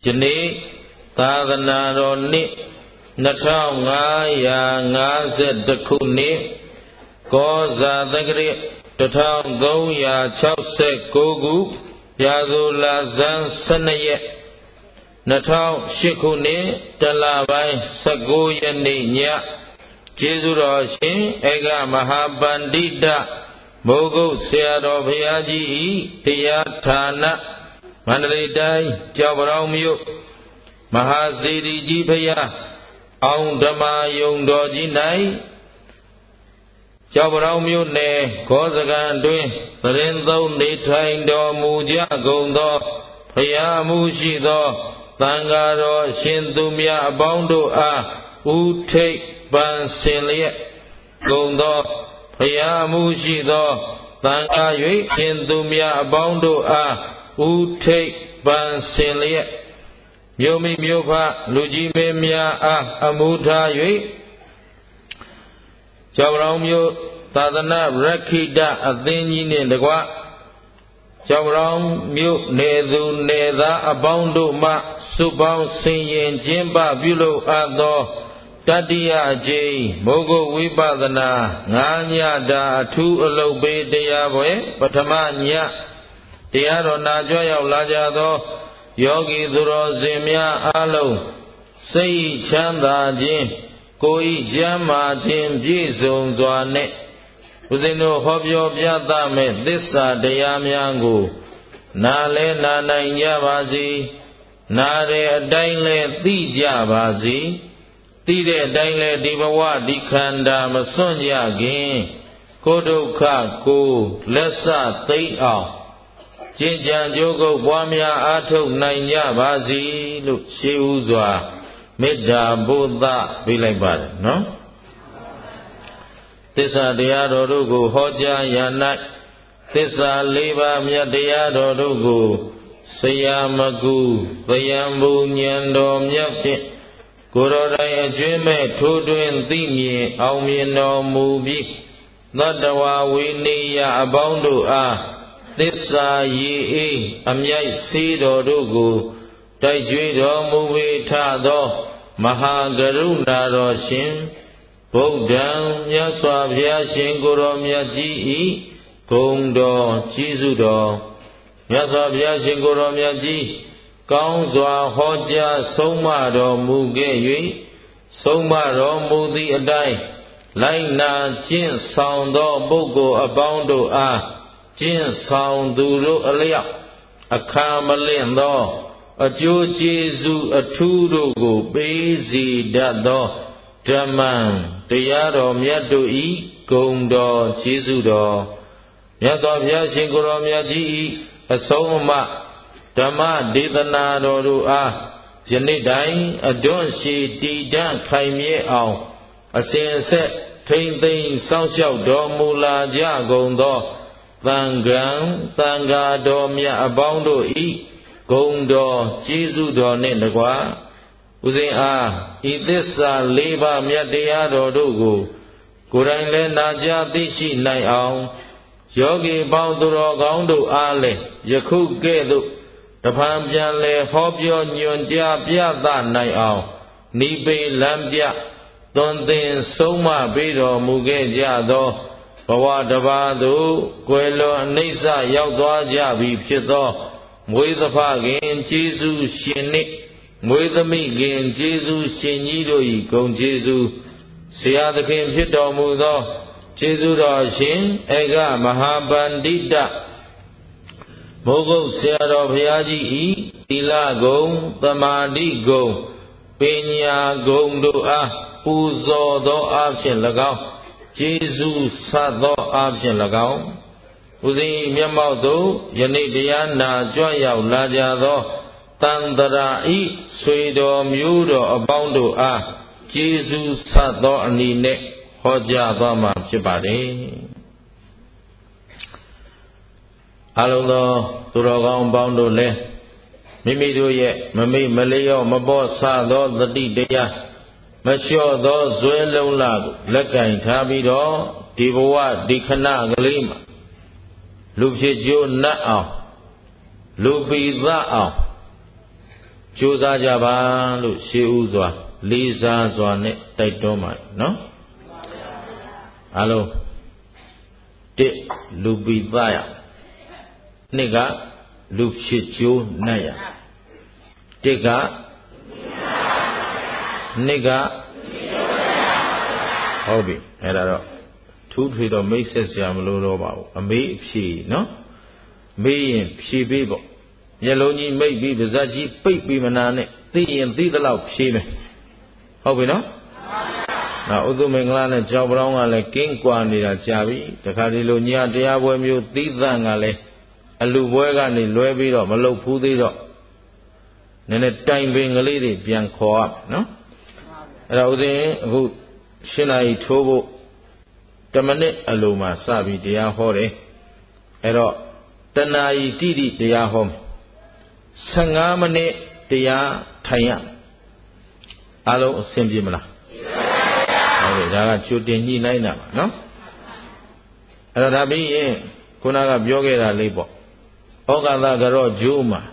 ယနေ့သာသနာတော်နှစ်2552ခုနှစ်ကောဇာတက္ကရာ1369ခုရာဇိုလဆန်း12ရက်2008ခုနှစ်တလပိုင်း19ရက်နေ့ညကျေးဇူးတော်ရှင်ဧကမဟာပန္တိတမိုးကုတ်ဆရာတော်ဘုရားကြီးဤတရားဌာနမန္တလေးတိုင်းကျောက်ပရောင်းမြို့မဟာစေတီကြီးဘုရားအောင်ဓမ္မယုံတော်ကြီး၌ကျောက်ပရောင်းမြို့နယ်ခောစကံအတွင်းသရင်သုံးနေထိုင်တော်မူကြကုန်သောဘုရားမှုရှိသောသံဃာတော်ရှင်သူမြတ်အပေါင်းတို့အားဥထိပ်ပန်ဆင်လျက်ကုန်သောဘုရားမှုရှိသောသံဃာ၍ရှင်သူမြတ်အပေါင်းတို့အားဥထိပ်ပန်ဆင်လျက်မြို့မိမြို့ဖလူကြီးမင်းများအားအမှုထား၍ကျောက်ပရောင်းမြို့သာသနာရက္ခိတအသင်းကြီးနှင့်တကွကျောက်ပရောင်းမြို့နယ်သူနယ်သားအပေါင်းတို့မှစုပေါင်းဆင်ရင်ကျင်းပပြုလုပ်အပ်သောတတိယအကြိမ်မိုးကုတ်ဝိပဿနာ9ညတာအထူးအလုပ်ပေးတရားပွဲပထမညတရားတော်နာကြွရောက်လာကြသောယောဂီသူတော်စင်များအားလုံးစိတ်ချမ်းသာခြင်းကိုယ်ဤကျမ်းမာခြင်းပြည့်စုံစွာနဲ့ဦးဇင်းတို့ဟောပြောပြသမဲ့သစ္စာတရားများကိုနာလဲနာနိုင်ကြပါစေနာတဲ့အတိုင်းလဲသိကြပါစေသိတဲ့အတိုင်းလဲဒီဘဝဒီခန္ဓာမစွန့်ကြခင်ကိုယ်ဒုက္ခကိုလက်စသိမ့်အောင်ကျင့်ကြံကြိုးကုပ်ပွားများအားထုတ်နိုင်ကြပါစေလို့ရှေးဥစွာမေတ္တာဘုဒ္ဓပေးလိုက်ပါတယ်နော်သစ္စာတရားတော်တို့ကိုဟောကြားရ၌သစ္စာ၄ပါးမြတ်တရားတော်တို့ကိုဆရာမကူသယံဘူဉဏ်တော်မြတ်ဖြင့်ကိုယ်တော်တိုင်အကျွမ်းမဲ့ထိုးတွင်သိမြင်အောင်မြင်တော်မူပြီးသတ္တဝါဝိနည်းအပေါင်းတို့အားသစ္စာရေအေးအမြိုက်စေးတော်တို့ကိုတိုက်ကြွေးတော်မူဝေထသောမဟာကရုဏာတော်ရှင်ဗုဒ္ဓံမြတ်စွာဘုရားရှင်ကိုယ်တော်မြတ်ကြီးဤဂုဏ်တော်ကြီးစုတော်မြတ်စွာဘုရားရှင်ကိုယ်တော်မြတ်ကြီးကောင်းစွာဟောကြားဆုံးမတော်မူခဲ့၍ဆုံးမတော်မူသည့်အတိုင်းလိုက်နာကျင့်ဆောင်သောပုဂ္ဂိုလ်အပေါင်းတို့အားကျင့်ဆောင်သူတို့အလျောက်အခါမလင့်သောအကျိုးကျေးဇူးအထူးတို့ကိုပေးစီတတ်သောဓမ္မံတရားတော်မြတ်တို့ဤဂုဏ်တော်ကျေးဇူးတော်မြတ်စွာဘုရားရှင်ကိုယ်တော်မြတ်ကြီးဤအဆုံးအမဓမ္မဒေသနာတော်တို့အားယနေ့တိုင်အတွန့်ရှိတည်တံ့ခိုင်မြဲအောင်အစဉ်အဆက်ထိမ့်သိမ်းစောင့်ရှောက်တော်မူလာကြကုန်သောသံဃံသံဃာတော်မြတ်အပေါင်းတို့ဤဂုဏ်တော်ကျေးဇူးတော်နှင့်တကားဦးဇင်းအားဤသစ္စာ၄ပါးမြတ်တရားတော်တို့ကိုကိုယ်တိုင်လည်းနာကြားသိရှိနိုင်အောင်ယောဂီပေါင်းသူတော်ကောင်းတို့အားလည်းယခုကဲ့သို့တဖန်ပြန်လဲဟောပြောညွှန်ကြားပြသနိုင်အောင်နိဗ္ဗေလမ်းပြသွန်သင်ဆုံးမပေးတော်မူခဲ့ကြသောဘဝတစ်ပါးသို့ကွယ်လွန်အနိစ္စရောက်သွားကြပြီဖြစ်သောမွေးသဖခင်ကျေးဇူးရှင်နှင့်မွေးသမီးခင်ကျေးဇူးရှင်ကြီးတို့၏ဂုဏ်ကျေးဇူးဆရာသခင်ဖြစ်တော်မူသောကျေးဇူးတော်ရှင်ဧကမဟာပန္တိတမိုးကုတ်ဆရာတော်ဘုရားကြီးဤသီလဂုဏ်သမာဓိဂုဏ်ပညာဂုဏ်တို့အားပူဇော်သောအားဖြင့်၎င်းကျေးဇူးဆပ်သောအားဖြင့်၎င်းဦးဇင်းမျက်မှောက်သို့ယနေ့တရားနာကြွရောက်လာကြသောတန်တရာဤဆွေတော်မျိုးတော်အပေါင်းတို့အားကျေးဇူးဆပ်သောအနည်းနဲ့ဟောကြားသွားမှာဖြစ်ပါတယ်အလုံးသောသူတော်ကောင်းပေါင်းတို့လည်းမိမိတို့ရဲ့မမိတ်မလျော့မပေါ့ဆသောသတိတရားမလျှော့သောဇွဲလုံးလာကိုလက်ကင်ထားပြီးတော့ဒီဘဝဒီခဏကလေးမှာလူဖြစ်ကျိုးနတ်အောင်လူပိသအောင်ကြိုးစားကြပါလို့ရှေးဥစွာလေးစားစွာနဲ့တိုက်တွန်းပါနော်အားလုံးတစ်လူပိသယနှစ်ကလူဖြစ်ကျိုးနတ်ရတစ်ကနှစ်ကဟုတ်ပြီအဲ့ဒါတော့ထူးထွေတော့မိတ်ဆက်စရာမလိုတော့ပါဘူးအမေးအဖြေနော်မေးရင်ဖြေပေးပေါ့မျက်လုံးကြီးမိတ်ပြီးပါးစပ်ကြီးပိတ်ပြီးမနာနဲ့သိရင်သိသလောက်ဖြေမယ်ဟုတ်ပြီနော်နောက်ဥဒ္ဓမင်္ဂလာနဲ့ကြောက်ပြောင်းကလည်းကင်းကွာနေတာကြာပြီတခါဒီလိုညတရားပွဲမျိုးသီးသန့်ကလည်းအလူပွဲကနေလွဲပြီးတော့မလုပ်ဘူးသေးတော့နည်းနည်းတိုင်ပင်ကလေးတွေပြန်ခေါ်ရနော်အဲ့ဒါဥဒင်းအခု7 နာရီထိုးဖို့10 မိနစ်အလိုမှာစပြီးတရားဟောတယ်အဲ့တော့1 နာရီတိတိတရားဟောမယ်15 မိနစ်တရားထိုင်ရအားလုံးအဆင်ပြေမလားဟုတ်ကဲ့ဒါကကြိုတင်ညှိနှိုင်းတာပါနော်အဲ့တော့ဒါပြီးရင်ခုနကပြောခဲ့တာလေးပေါ့ဩဃသကတော့ဂျိုးမှာ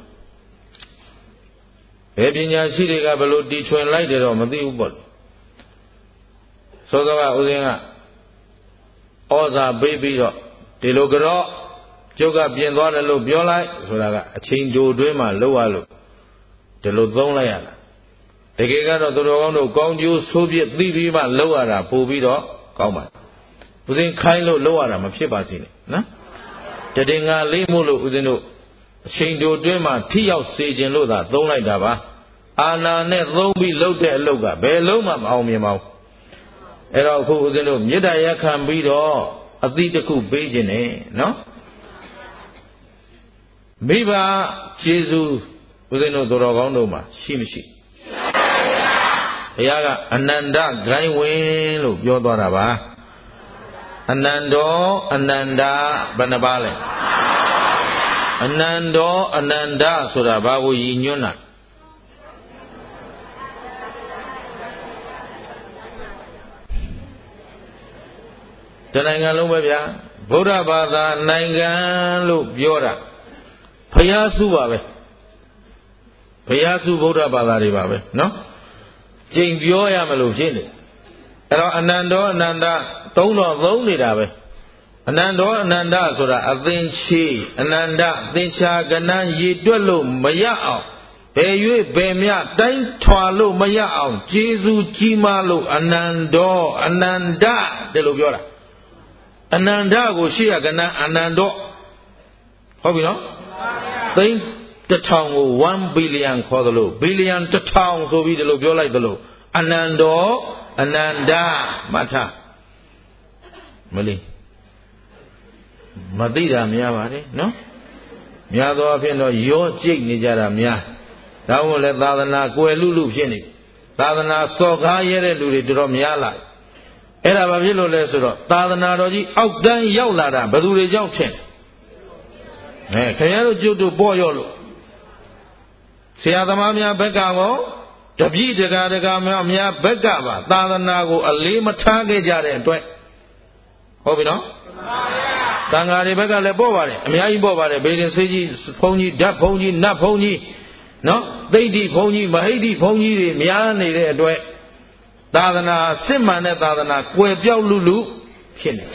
ဘယ်ပညာရှိတွေကဘလို့တီထွင်လိုက်တယ်တော့မသိဘူးပေါ့သောသောကဥစဉ်ကဩဇာပေးပြီးတော့ဒီလိုကတော့ကျုပ်ကပြင်သွားတယ်လို့ပြောလိုက်ဆိုတာကအချိန်တိုတွင်းမှာလောက်ရလို့ဒီလိုသုံးလိုက်ရတာတကယ်ကတော့သူတော်ကောင်းတို့ကောင်းကျိုးဆိုးပြစ်သိပြီးမှလောက်ရတာပို့ပြီးတော့ကောင်းပါဥစဉ်ခိုင်းလို့လောက်ရတာမဖြစ်ပါစေနဲ့နော်တည်ငါလေးမို့လို့ဥစဉ်တို့အချိန်တိုတွင်းမှာထိရောက်စေခြင်းလို့သာသုံးလိုက်တာပါအာနာနဲ့သုံးပြီးလုပ်တဲ့အလုပ်ကဘယ်လုံးမှမအောင်မြင်ပါဘူးအဲ့တော့အခုဦးဇင်းတို့မေတ္တာရက်ခံပြီးတော့အသီးတစ်ခုပေးခြင်းနဲ့နော်မိဘကျေးဇူးဦးဇင်းတို့သူတော်ကောင်းတို့မှာရှိမရှိဘုရားကအနန္တဂိုင်းဝင်လို့ပြောသွားတာပါအနန္တောအနန္တဘယ်နှပါလဲအနန္တောအနန္တဆိုတာဘာကိုရည်ညွှန်းတာတနိုင်ငံလုံးပဲဗျာဗုဒ္ဓဘာသာနိုင်ငံလို့ပြောတာဘုရားစုပါပဲဘုရားစုဗုဒ္ဓဘာသာတွေပါပဲနော်ကျင့်ပြောရမလို့ဖြစ်နေအဲ့တော့အနန္တောအနန္တသုံးတော့သုံးနေတာပဲအနန္တောအနန္တဆိုတာအသင်္ချေအနန္တသင်္ချာကဏ္ဍရည်တွက်လို့မရအောင်ဘယ်၍ဘယ်မြတိုင်းထွာလို့မရအောင်ကျေးဇူးကြီးမားလို့အနန္တောအနန္တတယ်လို့ပြောတာအနန္တကိုရှိရကဏ္ဍအနန္တောဟုတ်ပြီနော်သိန်း1000ကို1 billion ခေါ်သလို billion 1000ဆိုပြီးဒီလိုပြောလိုက်သလိုအနန္တောအနန္တမထမလေးမသိတာများပါတယ်နော်များသောအားဖြင့်တော့ရောကြိတ်နေကြတာများဒါမှမဟုတ်လဲသာသနာကွယ်လူဖြစ်နေသာသနာစော်ကားရတဲ့လူတွေတော်တော်များလာအဲ့ဒါဘာဖြစ်လို့လဲဆိုတော့သာသနာတော်ကြီးအောက်တန်းရောက်လာတာဘယ်သူတွေကြောင့်ဖြစ်ခင်ဗျားတို့ကျုပ်တို့ပေါ့ရော့လို့ဆရာသမားများဘက်ကကောတပည့်တကာများဘက်ကပါသာသနာကိုအလေးမထားခဲ့ကြတဲ့အတွက်ဟုတ်ပြီနော်တန်ဃာတွေဘက်ကလည်းပေါ့ပါတယ်အများကြီးပေါ့ပါတယ်ဘေဒင်စေးကြီးဘုန်းကြီးဓာတ်ဘုန်းကြီးနတ်ဘုန်းကြီးနော်သိဋ္ဌိဘုန်းကြီးမဟိဋ္ဌိဘုန်းကြီးတွေများနေတဲ့အတွက်သာသနာစစ်မှန်တဲ့သာသနာကွယ်ပြောက်လူဖြစ်နေ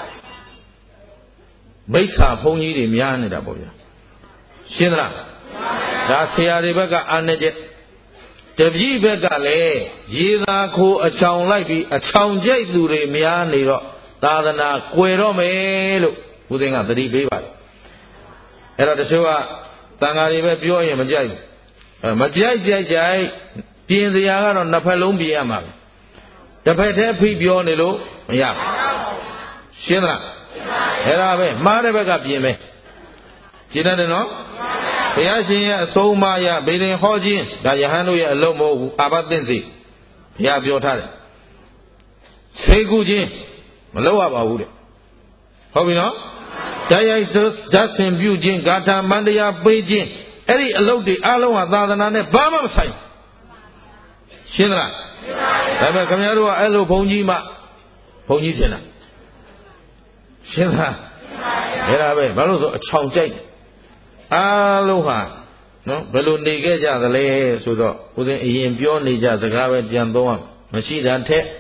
မိစ္ဆာဘုန်းကြီးတွေများနေတာပေါ့ဗျာရှင်းသလားဒါဆရာတွေဘက်ကအာဏာချက်တပည့်ဘက်ကလည်းရေသာခိုအချောင်လိုက်ပြီးအချောင်ကျိတ်သူတွေများနေတော့သာသနာကွယ်တော့မယ်လို့ဦးသိန်းကသတိပေးပါတယ်အဲ့တော့တချို့ကသံဃာတွေပဲပြောရင်မကြိုက်ဘူးမကြိုက်ပြင်စရာကတော့နှစ်ဖက်လုံးပြင်ရမှာတစ်ဖက်တည်းဖိပြောနေလို့မရဘူးရှင်းလားအဲ့ဒါပဲမှားတဲ့ဘက်ကပြင်မယ်ရှင်းတယ်နော်ဘုရားရှင်ရဲ့အဆုံးအမရဗေဒင်ဟောခြင်းဒါယဟန်တို့ရဲ့အလုံးမဟုတ်ဘူးအာဘသင့်စီဘုရားပြောထားတယ်ဆေးကုခြင်းမလုပ်ရပါဘူးတဲ့ဟုတ်ပြီနော်တရားဓာတ်ဆင်ပြုခြင်းဂါထာမန္တရားပေးခြင်းအဲ့ဒီအလုပ်တွေအလုံးဟာသာသနာနဲ့ဘာမှမဆိုင်ရှင်းသလားဒါပေမဲ့ခင်ဗျားတို့ကအဲ့လိုဘုန်းကြီးမှဘုန်းကြီးထင်တာရှင်းလားအဲ့ဒါပဲဘာလို့ဆိုအချောင်ကြိုက်အားလုံးဟာနော်ဘယ်လိုနေခဲ့ကြသလဲဆိုတော့ဦးဇင်းအရင်ပြောနေကြစကားပဲပြန်သုံးအောင်မရှိတာထက်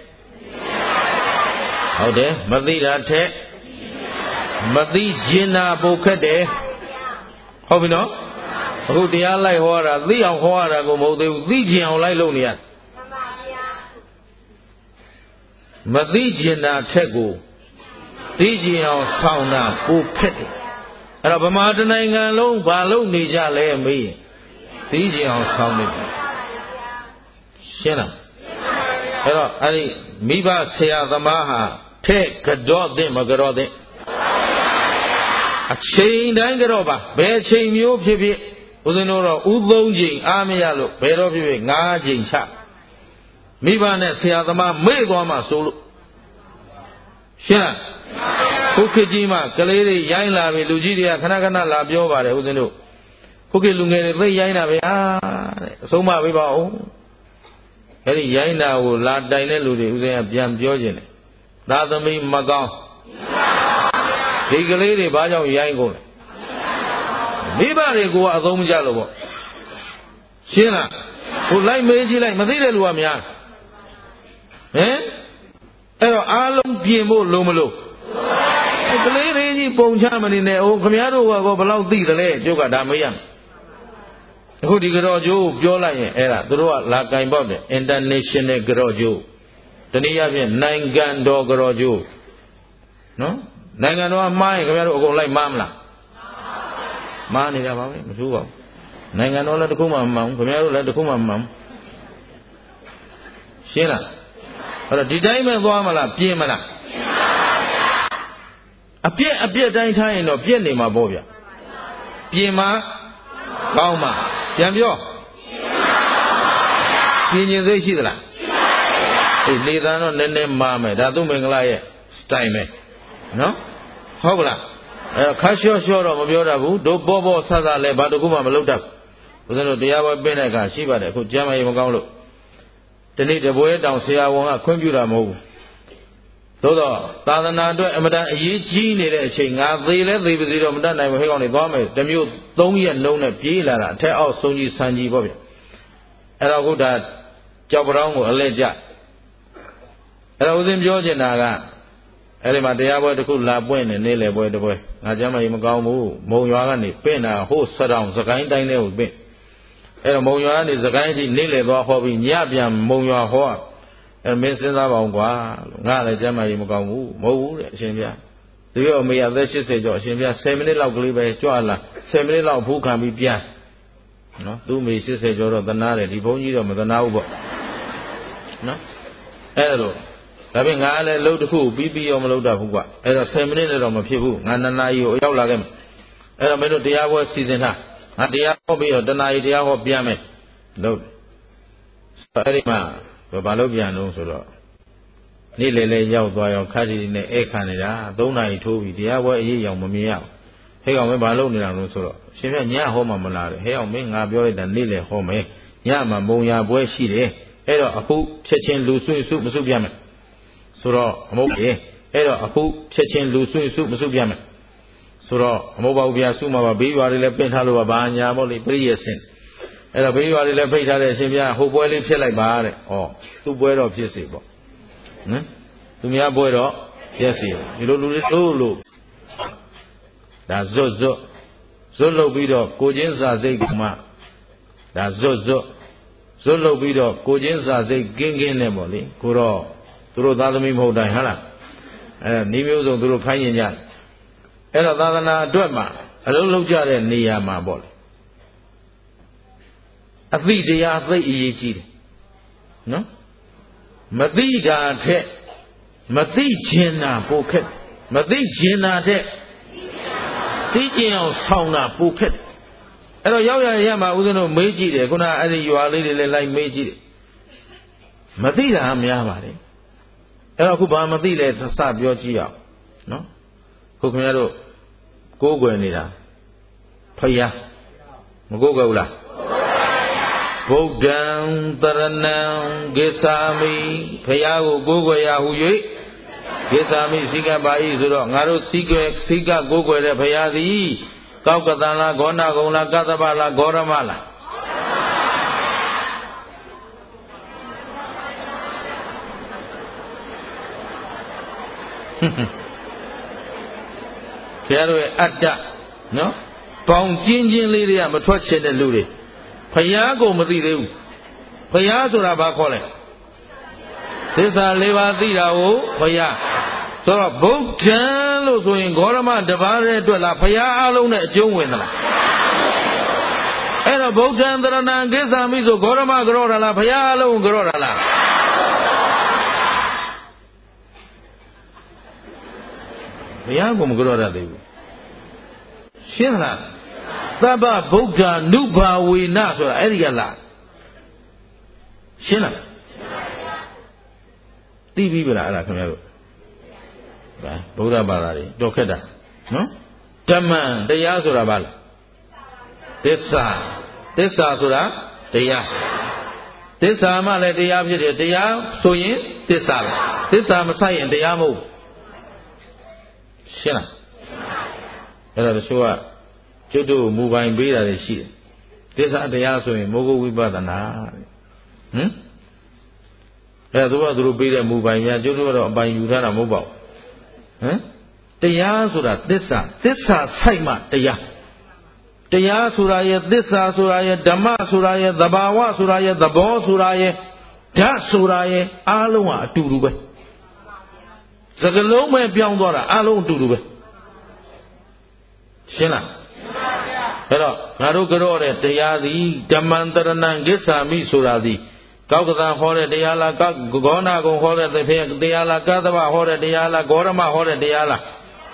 ဟုတ်တယ်မသိတာထက်မသိခြင်းနာပိုခက်တယ်ဟုတ်ပြီနော်အခုတရားလိုက်ဟောတာသိအောင်ဟောရတာကိုမဟုတ်သေးဘူးသိခြင်းအောင်လိုက်လုပ်နေရမသိခြင်းနာထက်ကိုသိခြင်းအောင်ဆောင်တာပိုခက်တယ်အဲ့တော့ဗမာတနိုင်ငံလုံးဘာလုပ်နေကြလဲမေးသိခြင်းအောင်ဆောင်နေတယ်ရှင်းလားအဲ့တော့အဲ့ဒီမိဘဆရာသမားဟာထဲ့ကြော့တဲ့မကြော့တဲ့အချိန်တိုင်းကြော့ပါဘယ်အချိန်မျိုးဖြစ်ဖြစ်ဦးဇင်းတို့တော့ဥသုံးချိန်အားမရလို့ဘယ်တော့ဖြစ်ဖြစ်9ချိန်ချမိဘနဲ့ဆရာသမားမေ့သွားမှဆိုလို့ရှင်းလားခုခေတ်ကြီးမှကလေးတွေရိုင်းလာပြီလူကြီးတွေကခဏခဏလာပြောပါတယ်ဦးဇင်းတို့ခုခေတ်လူငယ်တွေသိရိုင်းတာပဲတဲ့အဆုံးမပေးပါဦးအဲ့ဒီရိုင်းတာကိုလာတိုင်တဲ့လူတွေဦးဇင်းကပြန်ပြောခြင်းတယ်သာသမီမကောင်းဒီကလေးတွေဘာကြောင့်ရိုင်းကုန်လဲမိဘတွေကအသုံးမကျလို့ပေါ့ရှင်းလားဟိုလိုက်မေးကြည့်လိုက်မသိတဲ့လူကများဟင်အဲ့တော့အားလုံးပြင်ဖို့လုံးမလို့ကလေးလေးကြီးပုံချမနေနဲ့ဟိုခမည်းတော်ကဘယ်လောက်သိတယ်လဲကျုပ်ကဒါမေးရမယ်အခုဒီကြောကျိုးပြောလိုက်ရင်အဲ့ဒါသူတို့ကလာကင်ပေါက်တယ် international ကြောကျိုးတနည်းအားဖြင့်နိုင်ငံတော်ကြောကျိုးနော်နိုင်ငံတော်ကမှားရင်ခင်ဗျားတို့အကုန်လိုက်မှားမလားမှားနေတာပါပဲမဆိုးပါဘူးနိုင်ငံတော်လည်းတစ်ခုမှမမှန်ဘူးခင်ဗျားတို့လည်းတစ်ခုမှမမှန်ဘူးရှင်းလားအဲ့တော့ဒီတိုင်းပဲသွားမလားပြင်းမလားအပြက်တိုင်းထားရင်တော့ပြက်နေမှာပေါ့ဗျပြင်မှာကောင်းမှာပြန်ပြောပြင်ကျင်စိတ်ရှိသလားအေးလေသံတော့နည်းနည်းမာမယ်ဒါသူမင်္ဂလာရဲ့ style ပဲနော်ဟုတ်ကလားအဲခါလျှော့တော့မပြောတတ်ဘူးတို့ပေါ်ဆဆလဲဘာတခုမှမလုပ်တတ်ဘူးဦးဇင်းတို့တရားပွဲပြင်တဲ့အခါရှိပါတယ်အခုကျမ်းမာရေးမကောင်းလို့ဒီနေ့တပွဲတောင်ဆရာဝန်ကခွင့်ပြုတာမဟုတ်ဘူးသို့တော့သာသနာအတွက်အမတန်အရေးကြီးနေတဲ့အချိန်ငါသေးလဲသေးပါသေးတော့မတတ်နိုင်ဘူးဟဲ့ကောင်တွေသွားမယ်တမျိုး3ရက်လုံးနဲ့ပြေးလာတာအထက်အောက်ဆုံးကြီးဆန်ကြီးပေါ့ဗျအဲ့တော့ခုဒါကြောက်ပြောင်းကိုအလဲကျအဲ့တော့ဦးဇင်းပြောချင်တာကအဲ့ဒီမှာတရားပွဲတစ်ခုလာပွင့်နေနေလေပွဲတစ်ပွဲငါကျမ်းမကြီးမကောင်းဘူးမုံရွာကနေပင့်တာဟိုးစတောင်စကိုင်းတိုင်းထဲကိုပင့်အဲ့တော့မုံရွာကနေစကိုင်းကြီးနေလေသွားဟောပြီးညပြန်မုံရွာဟောအဲမင်းစဉ်းစားပါအောင်ကွာလို့ငါလည်းကျမ်းမာရေးမကောင်းဘူးမဟုတ်ဘူးတဲ့အရှင်ဘုရားသူရောအမေအသက်80ကျော်အရှင်ဘုရား10မိနစ်လောက်ကလေးပဲကြွလာ10မိနစ်လောက်ဘူးခံပြီးပြန်နော်သူ့အမေ80ကျော်တော့သနာတယ်ဒီဘုန်းကြီးတော့မသနာဘူးပေါ့နော်အဲ့လိုဒါပြင်ငါလည်းအလုပ်တစ်ခုပြီးရောမလုပ်တတ်ဘူးကွာအဲ့တော့10မိနစ်နဲ့တော့မဖြစ်ဘူးငါ2နာရီကိုရောက်လာခဲ့မယ်အဲ့တော့မင်းတို့တရားပွဲစီစဉ်ထားငါတရားဟောပြီးတော့2နာရီတရားဟောပြန်မယ်လို့အဲ့ဒီမှာဘာလို့ပြန်လို့ဆိုတော့နေ့လေရောက်သွားရောခါတီနဲ့ဧခံနေတာ3နာရီထိုးပြီးတရားပွဲအရေးရောင်မမြင်ရဘူးဟဲ့ကောင်မင်းဘာလုပ်နေတာလို့ဆိုတော့ရှင်ပြညဟောမှမလားတဲ့ဟဲ့ကောင်မင်းငါပြောလိုက်တာနေ့လေဟောမယ်ညမှာမုံရပွဲရှိတယ်အဲ့တော့အခုချက်ချင်းလူဆွေစုမစုပြမယ်ဆိုတော့အမဟုတ်ဘူးအဲ့တော့အခုချက်ချင်းလူဆွေစုမစုပြမယ်ဆိုတော့အမဟုတ်ပါဘူးဗျာစုမှာပါဘေးရွာတွေလည်းပင့်ထားလို့ပါဘာညာပေါ့လေပြည့်ရစင်အဲ့တော့ဘေးရွာတွေလည်းဖိတ်ထားတဲ့အရှင်ဘုရားဟိုပွဲလေးဖြစ်လိုက်ပါတဲ့ဩသူ့ပွဲတော့ဖြစ်စေပေါ့ဟမ်သူများပွဲတော့ဖြစ်စေဒီလိုလူတွေလို့ဒါဇွတ်လုပ်ပြီးတော့ကိုချင်းစာစိတ်ကမှဒါဇွတ်လုပ်ပြီးတော့ကိုချင်းစာစိတ်ကင်းနဲ့ပေါ့လေကိုတော့သူတို့သားသမီးမဟုတ်တိုင်းဟုတ်လားအဲနေမျိုးစုံသူတို့ခိုင်းရင်ကြအဲ့တော့သာသနာအတွက်မှာအလုံးလုံးကြတဲ့နေရာမှာပေါ့လေအသိတရားသိအရေးကြီးတယ်နော်မသိတာထက်မသိခြင်းတာပိုခက်မသိခြင်းတာထက်သိခြင်းအောင်ဆောင်တာပိုခက်အဲ့တော့ရောက်ရမှာဦးဇင်းတို့မေးကြည့်တယ်ခုနအဲ့ဒီရွာလေးတွေလည်းလိုက်မေးကြည့်တယ်မသိတာများပါတယ်အဲ့တော့ခုဘာမသိလဲစပြောကြည့်အောင်နော်ခုခင်ဗျားတို့ကိုးကွယ်နေတာဖယားမကိုးကွယ်ဘူးလားဗုဒ္ဓံတရဏံဂစ္ဆာမိဖယားကိုကိုးကွယ်ရဟု၍ဂစ္ဆာမိစိကပါဤဆိုတော့ငါတို့စိကကိုးကွယ်တဲ့ဖယားသည်ကောက်ကတန်လားဂေါဏဂုံလားကသဗ္ဗလားဂေါရမလားဆရာတို့ရဲ့အတ္တနော်ပေါင်ကျင်းချင်းလေးတွေကမထွက်ချင်တဲ့လူတွေဖယားကိုမသိသေးဘူးဖယားဆိုတာဘာခေါ်လဲသစ္စာ၄ပါးသိတာကိုဖယားဆိုတော့ဗုဒ္ဓံလို့ဆိုရင်ဂေါရမတပါးရဲ့အတွက်လားဖယားအလုံးနဲ့အကျုံးဝင်သလားအဲ့တော့ဗုဒ္ဓံတရဏံကိစ္ဆာမိဆိုဂေါရမကြောတာလားဖယားအလုံးကြောတာလားဘုရားကမကြောရသေးဘူးရှင်းလားသဗ္ဗဗုဒ္ဓ ानु ဘာဝေနဆိုတာအဲ့ဒီကလားရှင်းလားသိပြီဗလားအဲ့ဒါခင်ဗျားတို့ဗုဒ္ဓဘာသာတွေတော်ခက်တာနော်ဓမ္မတရားဆိုတာဘာလဲသစ္စာဆိုတာတရားသစ္စာမှလည်းတရားဖြစ်တယ်တရားဆိုရင်သစ္စာပဲသစ္စာမဆိုင်ရင်တရားမဟုတ်ရှင်းလားအဲ့ဒါတချို့ကကျွတ်တို့မူပိုင်ပေးတာတွေရှိတယ်သစ္စာတရားဆိုရင်မောဂဝိပဿနာအဲ့ဒါသူတို့ပေးတဲ့မူပိုင်များကျွတ်တို့ကတော့အပိုင်ယူထားတာမဟုတ်ပါဘူးတရားဆိုတာသစ္စာစိုက်မှတရားဆိုတာရဲ့သစ္စာဆိုတာရဲ့ဓမ္မဆိုတာရဲ့သဘာဝဆိုတာရဲ့သဘောဆိုတာရဲ့ဓာတ်ဆိုတာရဲ့အားလုံးဟာအတူတူပဲစကလုံးပဲပြောင်းသွားတာအားလုံးအတူတူပဲရှင်းလားအဲ့တော့ငါတို့ကြောတဲ့တရားသည်ဓမ္မံတရဏံကိစ္ဆာမိဆိုတာသည်ကောက်ကသံဟောတဲ့တရားလားဂေါဏဂုံဟောတဲ့တရားလားကသဗ္ဗဟောတဲ့တရားလားဂေါရမဟောတဲ့တရားလား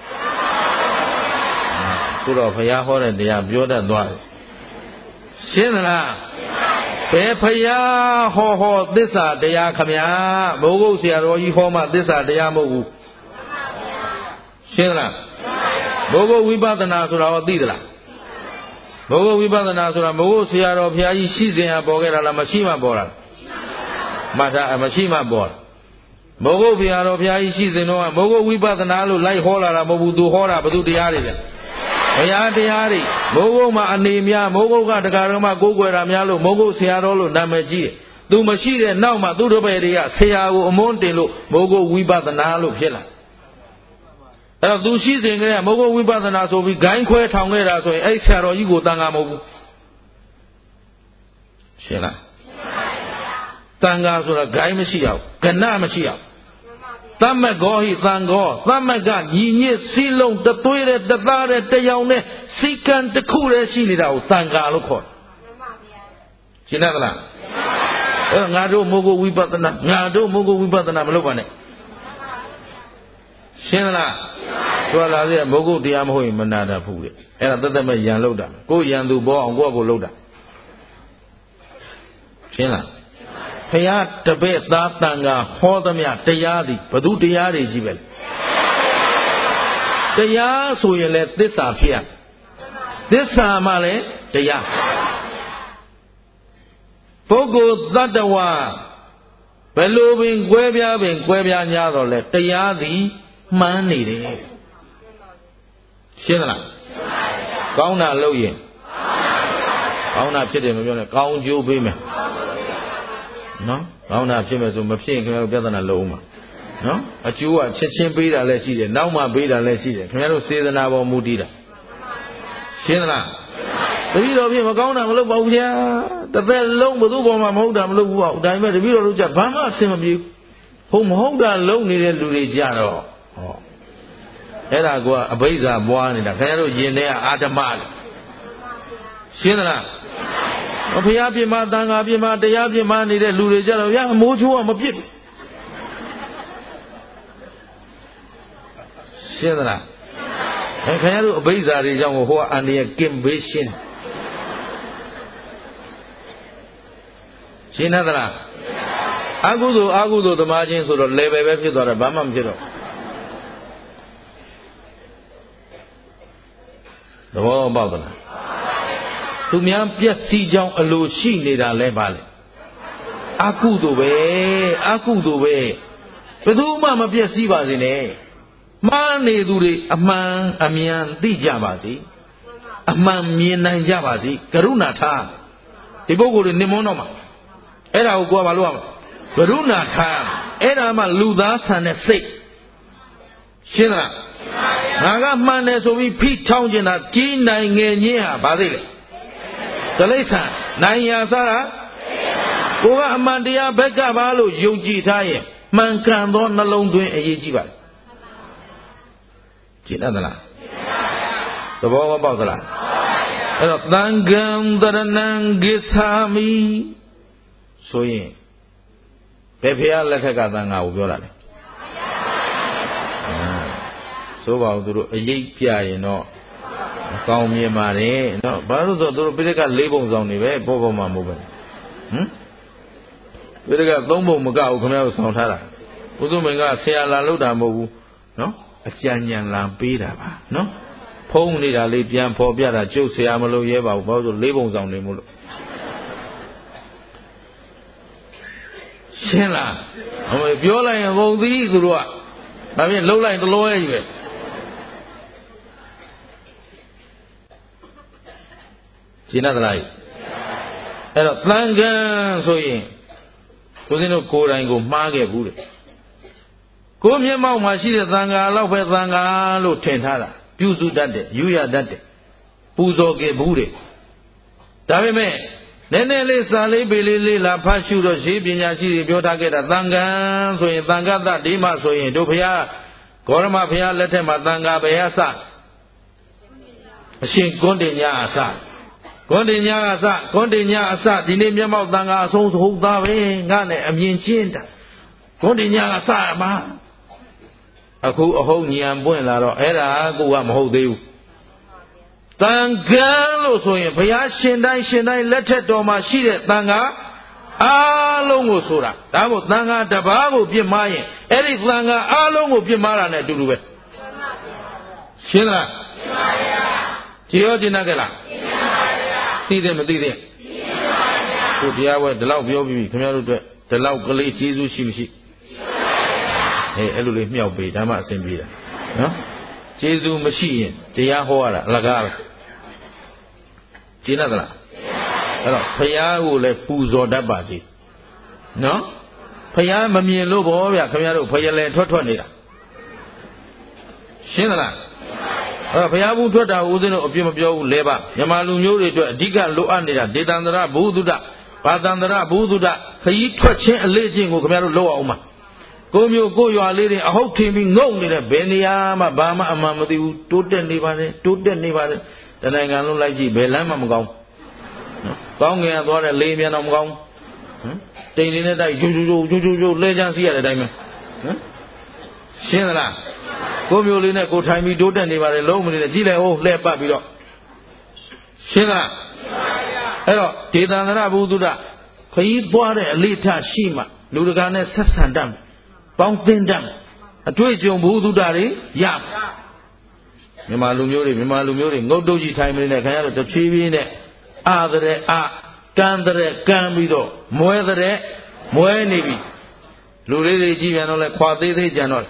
ခုတော့ဘုရားဟောတဲ့တရားပြောတတ်သွားတယ်ရှင်းသလားဘယ်ဘုရားဟောသစ္စာတရားခမညာမိုးကုတ်ဆရာတော်ကြီးဟောမှသစ္စာတရားမဟုတ်ဘူးရှင်းသလားမိုးကုတ်ဝိပဿနာဆိုတာဟောသိသလားမိုးကုတ်ဝိပဿနာဆိုတာမိုးကုတ်ဆရာတော်ဘုရားကြီးရှိစဉ်ဟာပေါ်ခဲ့တာလားမရှိမှပေါ်တာမှတ်ထားမရှိမှပေါ်တာမိုးကုတ်ဘုရားတော်ဘုရားကြီးရှိစဉ်တော့မိုးကုတ်ဝိပဿနာလို့လိုက်ဟောလာတာမဟုတ်ဘူးသူဟောတာဘုသူတရားတွေပဲဘုရားတရားတွေမိုးကုတ်မှာအနေများမိုးကုတ်ကတရားတော်မှာကိုးကွယ်တာများလို့မိုးကုတ်ဆရာတော်လို့နာမည်ကြီးတယ်သူမရှိတဲ့နောက်မှာသူတို့ဘယ်တွေကဆရာကိုအမွန်းတင်လို့မိုးကုတ်ဝိပဿနာလို့ဖြစ်လာအဲ့တော့သူရှိစဉ်ကလေးကမိုးကုတ်ဝိပဿနာဆိုပြီးဂိုင်းခွဲထောင်ခဲ့တာဆိုရင်အဲ့ဆရာတော်ကြီးကိုတန်ခါမဟုတ်ဘူးရှင်းလားတန်ခါဆိုတာဂိုင်းမရှိအောင်ကဏမရှိအောင်သမဂောဟိသံဃောသမကညီညစ်စည်းလုံးတသွေးတဲ့တသားတဲ့တယောင်နဲ့စီကံတစ်ခုတည်းရှိနေတာကိုသံဃာလို့ခေါ်တယ်ရှင်းသလားအဲ့တော့ငါတို့မိုးကုတ်ဝိပဿနာငါတို့မိုးကုတ်ဝိပဿနာမလုပ်ပါနဲ့ရှင်းလားကျွာလာစေမိုးကုတ်တရားမဟုတ်ရင်မနာတတ်ဘူးတဲ့အဲ့ဒါသက်မဲ့ယံလောက်တာကိုယ်ယံသူဘောအောင်ကိုယ့်ကိုလောက်တာရှင်းလားဖရာတပည့်သားတန်ခါဟောသမျှတရားသည်ဘု து တရားတွေကြီးပဲတရားဆိုရင်လည်းသစ္စာဖြစ်ရသစ္စာမှလည်းတရားပုဂ္ဂိုလ်တ attva ဘယ်လိုပင်ကွဲပြားညာတော့လဲတရားသည်မှန်းနေတယ်ရှင်းသလားကောင်းတာလုပ်ရင်ကောင်းတာဖြစ်တယ်မပြောနဲ့ကောင်းကျိုးပေးမယ်နော်ကောင်းတာဖြစ်မယ်ဆိုမဖြစ်ရင်ခင်ဗျားတို့ပြဿနာလုံးအောင်ပါနော်အကျိုးကချက်ချင်းပေးတာလည်းရှိတယ်နောက်မှပေးတာလည်းရှိတယ်ခင်ဗျားတို့စေတနာပေါ်မူတည်တာရှင်းသလားတပည့်တော်ဖြစ်မကောင်းတာမလုပ်ပါဘူးဗျာတစ်သက်လုံးဘယ်သူပေါ်မှာမဟုတ်တာမလုပ်ဘူးပေါ့ဒါပေမဲ့တပည့်တော်တို့ကြဘာမှအဆင်မပြေဘူးမဟုတ်တာလုံးနေတဲ့လူတွေကြတော့ဟောအဲ့ဒါကအဘိဓါပွားနေတာခင်ဗျားတို့ယင်တဲ့အာဓမလေရှင်းသလားဘုရားပြမသံဃာပြမတရားပြမနေတဲ့လူတွေကြတော့ဗျာအမိုးချိုးကမပြစ်ဘူးရှင်းသလားခင်ဗျားတို့အဘိဓါတွေကြောင့်ဟိုကအန္တရာယ်ကင်ဘေးရှင်းရှင်းသလားအကုသိုလ်သမားချင်းဆိုတော့ level ပဲဖြစ်သွားတယ်ဘာမှမဖြစ်တော့သဘောပေါက်သလားသူများပျက်စီးကြောင်းအလိုရှိနေတာလဲပါလေအကုသိုလ်ပဲဘယ်သူမှမပျက်စီးပါစေနဲ့မှားနေသူတွေအမှန်အမြန်သိကြပါစေအမှန်မြင်နိုင်ကြပါစေကရုဏာထားဒီပုဂ္ဂိုလ်တွေနေမွန်းတော့မှာအဲ့ဒါကိုကိုယ်ကမလုပ်ရမှာကရုဏာထားအဲ့ဒါမှလူသားဆန်တဲ့စိတ်ရှင်းလားငါကမှန်တယ်ဆိုပြီးဖိထောင်းကျင်တာကြီးနိုင်ငယ်ချင်းဟာဘာသိလဲတိရစ္ဆာန်နိုင်ရာစားတာကိုကအမှန်တရားဘက်ကပါလို့ယုံကြည်ထားရင်မှန်ကန်သောနှလုံးသွင်းအရေးကြီးပါကျင့်တတ်သလားသဘောပေါက်သလားအဲ့တော့သံဃံတရဏံဂစ္ဆာမိဆိုရင်ဘယ်ဖះလက်ထက်ကသံဃာကိုပြောတာလဲဆိုပါဦးသူတို့အရေးပြရင်တော့အကောင်းမြင်ပါတယ်နော်ဘာလို့ဆိုသူတို့ပိဋက၄ပုံဆောင်နေပဲပေါ်ပေါ်မှာမဟုတ်ပဲပိဋက၃ပုံမကဘူးခင်ဗျားတို့ဆောင်ထားတာဘုသူမင်ကဆရာလာလို့တာမဟုတ်ဘူးနော်အကြံဉာဏ်လာပေးတာပါနော်ဖုံးနေတာလေးပြန်ဖော်ပြတာကျုပ်ဆရာမလို့ရဲပါဘူးဘာလို့ဆို၄ပုံဆောင်နေမို့လို့ရှင်းလားဟိုပြောလိုက်ရင်ဘုံသီးသူတို့ကဒါဖြင့်လှုပ်လိုက်တလို့ရဲ့ကြီးပဲရှင်းသလားအဲ့တော့သံဃာဆိုရင်ကိုယ်စင်းတို့ကိုယ်တိုင်ကိုမှားခဲ့ဘူးတဲ့ကိုယ်မျက်မှောက်မှာရှိတဲ့သံဃာလောက်ပဲသံဃာလို့ထင်ထားတာပြုစုတတ်တယ်ယူရတတ်တယ်ပူဇော်ခဲ့ဘူးတဲ့ဒါပေမဲ့နည်းနည်းလေးစာလေးပေလေးလာဖတ်ရှုတော့ရှင်းပညာရှိတွေပြောထားခဲ့တာသံဃာဆိုရင်သံဃတဒီမဆိုရင်တို့ဘုရားဂေါရမဘုရားလက်ထက်မှာသံဃာဘယ်ဟာစအရှင်ကွန်းတင်ညာအစကွန်းတင်ညာအစကွန်းတင်ညာအစဒီနေ့မျက်မှောက်သံဃာအဆုံးဟုတ်သားပဲငါနဲ့အမြင်ချင်းတာကွန်းတင်ညာအစမှာအခုအဟုတ်ဉာဏ်ပွင့်လာတော့အဲ့ဒါကိုကမဟုတ်သေးဘူးသံဃာလို့ဆိုရင်ဘုရားရှင်တိုင်းလက်ထက်တော်မှာရှိတဲ့သံဃာအားလုံးကိုဆိုတာဒါမို့သံဃာတစ်ပါးကိုပြစ်မှားရင်အဲ့ဒီသံဃာအားလုံးကိုပြစ်မှားတာနဲ့အတူတူပဲရှင်းလားရှင်းပါဗျာကြည်ရောကျင်တတ်ကြလားကျင်ပါဗျာသိတယ်မသိတဲ့သိပါဗျာကိုတရားဝဲဒီလောက်ပြောပြီးခင်ဗျားတို့အတွက်ဒီလောက်ကလေးကျေးဇူးရှိမရှိဟဲ့အဲ့လိုလေးမြောက်ပေးဓမ္မအစဉ်ပြေးတာနော်ကျေးဇူးမရှိရင်တရားဟောရတာအလကားပဲကျင်းတတ်သလားအဲ့တော့ဖယားကိုလည်းပူဇော်တတ်ပါစေနော်ဖယားမမြင်လို့ဗောဗျခင်ဗျားတို့ဖယလဲထွက်နေတာရှင်းသလားအဲ့တော့ဘုရားဘူးထွက်တာဦးဇင်းတို့အပြစ်မပြောဘူးလဲပါမြန်မာလူမျိုးတွေအတွက်အဓိကလိုအပ်နေတာဒေသန္တရဘုဒ္ဓဘာသန္တရဘုဒ္ဓခရီးထွက်ခြင်းအလေးချင်းကိုခင်ဗျားတို့လုပ်အောင်ပါကိုမျိုးကိုရွာလေးတွေအဟုတ်ထင်ပြီးငုံနေတဲ့ဘယ်နေရာမှဘာမှအမှန်မသိဘူးတိုးတက်နေပါတယ်တနိုင်ငံလုံးလိုက်ကြည့်ဘယ်လမ်းမှမကောင်းကောင်းငင်ကသွားတဲ့လေမြန်တော့မကောင်းတိမ်လေးနဲ့တိုက်ဂျူဂျူလဲချမ်းစီရတဲ့အတိုင်းပဲရှင်းသလားကိုမျိုးလေးနဲ့ကိုထိုင်ပြီးတိုးတက်နေပါတယ်လုံးမနေနဲ့ကြည့်လိုက်ဟုတ်လှဲ့ပတ်ပြီးတော့ရှင်းလားအဲ့တော့ဒေသန္တရဘုဒ္ဓခရီးသွားတဲ့အလေးထားရှိမှလူတကာနဲ့ဆက်ဆံတတ်ပေါင်းသင်တတ်အတွေ့အကြုံဘုဒ္ဓတွေရမြန်မာလူမျိုးတွေငုတ်တုတ်ကြီးထိုင်မနေနဲ့ခင်ဗျားတို့တဖြည်းဖြည်းနဲ့အာတဲ့ကမ်းတဲ့ကမ်းပြီးတော့မွဲတဲ့မွဲနေပြီလူလေးတွေကြည့်ပြန်တော့လဲခွာသေးကြံတော့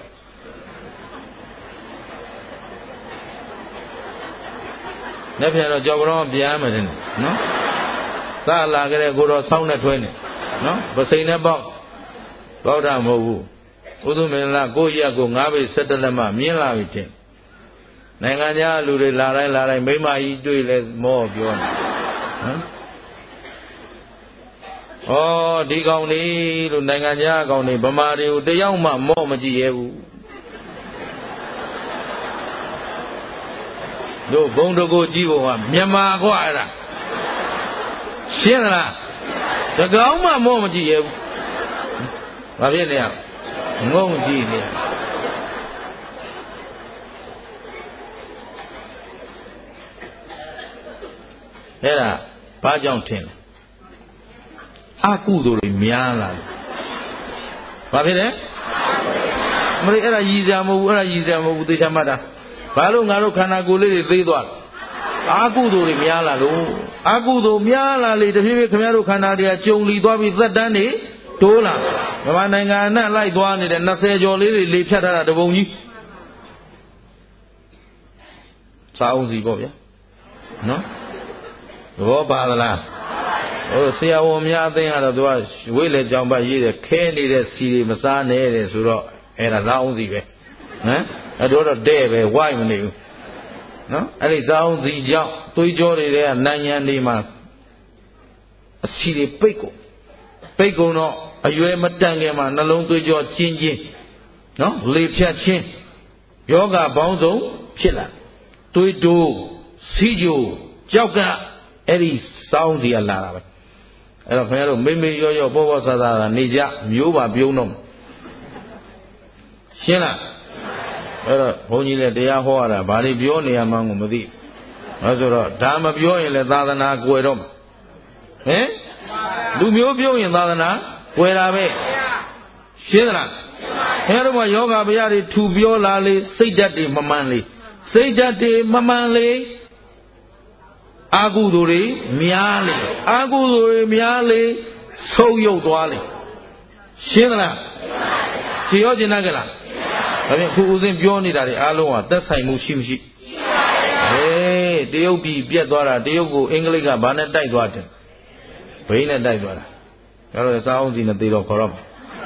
လက်ပြန်တော့ကြောက်ကြောပြန်မယ်တဲ့နော်စလာကြတဲ့ကိုတော့ဆောင်းနဲ့ထွဲနေနော်ပစိန်နဲ့ပေါက်တာမဟုတ်ဘူးဥဒုမင်္ဂလာကိုရက်ကို9ဘိ17လက်မှမြင်းလာပြီတင်နိုင်ငံခြားလူတွေလာတိုင်းမိမကြီးတွေ့လဲမောပြောနေဟမ်ဩဒီကောင်လေးလို့နိုင်ငံခြားကောင်တွေဗမာတွေကိုတယောက်မှမောမကြည့်ရဘူးတို့ဘုံတကိုကြီးဘုံကမြန်မာကွာအဲ့ဒါရှင်းသလားတကောင်မှမောမကြည့်ရဘူးဘာဖြစ်လဲငုံကြည့်နေအဲ့ဒါဘာကြောင့်ထင်လဲအကုသိုလ်တွေများလာတယ်ဘာဖြစ်လဲမလေးအဲ့ဒါရည်စရာမဟုတ်ဘူးသေချာမှတ်တာဘာလို့ငါတို့ခန္ဓာကိုယ်လေးတွေသေးသွားလဲအာကုသိုလ်တွေများလာလို့အာကုသိုလ်များလာလေတဖြည်းဖြည်းခင်ဗျားတို့ခန္ဓာတွေကကျုံလီသွားပြီးသက်တမ်းတွေတိုးလာမြန်မာနိုင်ငံအနှံ့လိုက်သွားနေတဲ့20ကျော်လေးတွေလေဖြတ်ထားတာတပုံကြီးစာအုပ်စီပေါ့ဗျာနော်ဘောပါသလားဟိုဆရာဝန်များအသိကတော့သူကဝိလေကြောင်ပတ်ရေးတယ်ခဲနေတဲ့စီတွေမစားနဲ့တဲ့ဆိုတော့အဲ့ဒါသားအောင်စီပဲဟမ်အဲ့တော့တဲ့ပဲဝိုက်မနေဘူးနော်အဲ့ဒီသားအောင်စီကြောင့်သွေးကြောတွေကနိုင်ငံတွေမှာအစီတွေပိတ်ကုန်တော့အရွယ်မတန်ခင်မှာနှလုံးသွေးကြောကျင်းနော်လေဖြတ်ခြင်းယောဂပေါင်းစုံဖြစ်လာသွေးတိုးစီးကြိုကြောက်ကအဲ့ဒီစောင်းစီကလာတာပဲအဲ့တော့ခင်ဗျားတို့မိရောပေါ်ဆာနေကြမျိုးပါပြုံးတော့ရှင်းလားအဲ့တော့ဘုန်းကြီးလည်းတရားဟောရတာဘာတွေပြောနေရမှန်းကိုမသိဘူးဆိုတော့ဒါမပြောရင်လည်းသာသနာကွယ်တော့ဟင်လူမျိုးပြုံးရင်သာသနာကွယ်တာပဲရှင်းသလားခင်ဗျားတို့ကယောဂဗျာတွေထူပြောလာလေစိတ်ဓာတ်တွေမမှန်လေစိတ်ဓာတ်တွေမမှန်လေအာဟုသူတွေများလေအာဟုသူတွေများလေဆုံးယုတ်သွားလေရှင်းသလားရှင်းရောရှင်းတတ်ကြလားဒါဖြင့်ခုဦးစင်းပြောနေတာတွေအားလုံးကသက်ဆိုင်မှုရှိမရှိဟေးတရုတ်ပြည်ပြက်သွားတာတရုတ်ကိုအင်္ဂလိပ်ကဘာနဲ့တိုက်သွားတယ်ဘိန်းနဲ့တိုက်သွားတာဒါတော့စာအုပ်စီနဲ့သေတော့ခေါ်တော့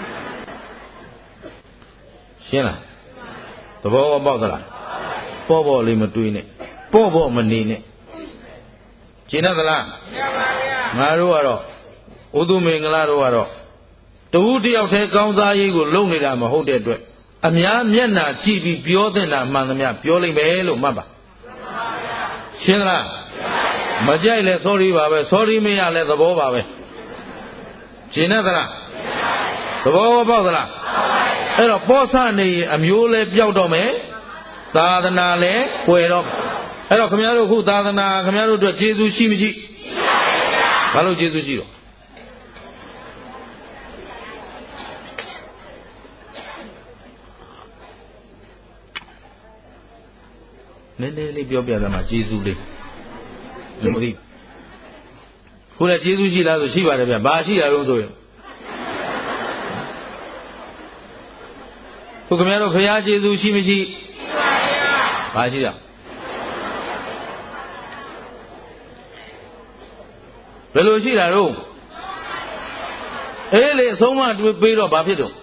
ရှင်းလားသဘောပေါက်သလားပေါ့လေးမတွေးနဲ့ပေါ့မနေနဲ့ရှင်းသလားငါတို့ကတော့ဥဒုမင်္ဂလာတို့ကတော့တဝူတယောက်တည်းကောင်းစားရေးကိုလုပ်နေတာမဟုတ်တဲ့အတွက်အများမျက်နှာကြည့်ပြီးပြောတဲ့နာမှန်သမျှပြောလိုက်မယ်လို့မှတ်ပါရှင်းသလားမကြိုက်လဲ sorry ပါပဲ sorry မရလဲသဘောပါပဲရှင်းသလားသဘောပေါက်သလားအဲ့တော့ပောဆနေရင်အမျိုးလဲပျောက်တော့မယ်သာသနာလဲကွယ်တော့အဲ့တော့ခင်ဗျားတို့ခုသာသနာခင်ဗျားတို့အတွက်ကျေးဇူးရှိမရှိရှိပါဗျာဘာလို့ကျေးဇူးရှိတော့နည်းနည်းလေးပြောပြသားမှာကျေးဇူးလေးမသိခုလည်းကျေးဇူးရှိလားဆိုရှိပါတယ်ဗျဘာရှိတာလို့ဆိုရင်ခုခင်ဗျားတို့ဖရာကျေးဇူးရှိမရှိရှိပါဗျာဘာရှိတာဘယ်လိုရှိတာတော့အေးလေအဆုံးမတွေ့ပေးတော့ဘာဖြစ်တော့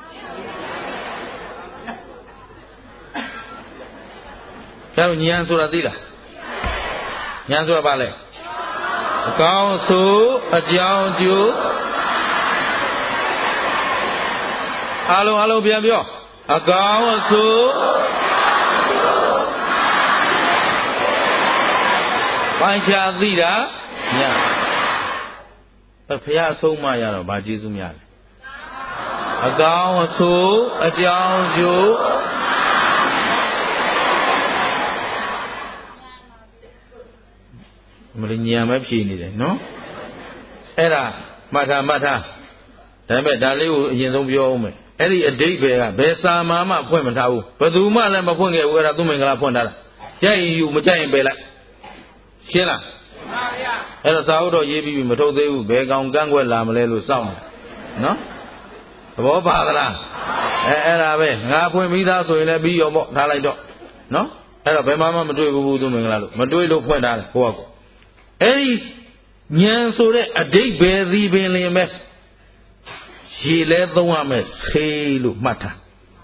ဒါဉာဏ်ဆိုတာသိလားဉာဏ်ဆိုတာဘာလဲအကောင်းဆိုအကြောင်းကျိုးအားလုံးပြန်ပြောအကောင်းဆိုပိုင်းခြားသိတာညဘုရားအဆုံးမရတော့ဗာကျေးဇူးများတယ်အကောင်းအဆိုးအကြောင်းကျိုးမလညံပဲဖြေနေတယ်နော်အဲ့ဒါမှတ်ထားဒါပေမဲ့ဒါလေးကိုအရင်ဆုံးပြောအောင်မယ်အဲ့ဒီအဓိပ္ပာယ်ကဘယ်စာမှဖွင့်မထားဘူးဘယ်သူမှလည်းမဖွင့်ခဲ့ဘူးအဲ့ဒါသူမင်္ဂလာဖွင့်ထားတာကြိုက်ရင်ယူမကြိုက်ရင်ပယ်လိုက်ရှင်းလားအဲ့တော့စာအုပ်တော့ရေးပြီးမထုတ်သေးဘူးဘယ်ကောင်ကန့်ကွက်လာမလဲလို့စောင့်နော်သဘောပါသလားအဲ့ဒါပဲငါဖွင့်ပြီးသားဆိုရင်လည်းပြီးရောပေါ့ထားလိုက်တော့နော်အဲ့တော့ဘယ်မှမတွေ့ဘူးသူမင်္ဂလာလို့မတွေ့လို့ဖွင့်ထားတယ်ကိုယ့်ကအဲ့ဒီဉာဏ်ဆိုတဲ့အဓိပ္ပာယ်ဒီပင်လင်ပဲရေလဲသုံးရမယ်ဆေးလို့မှတ်ထား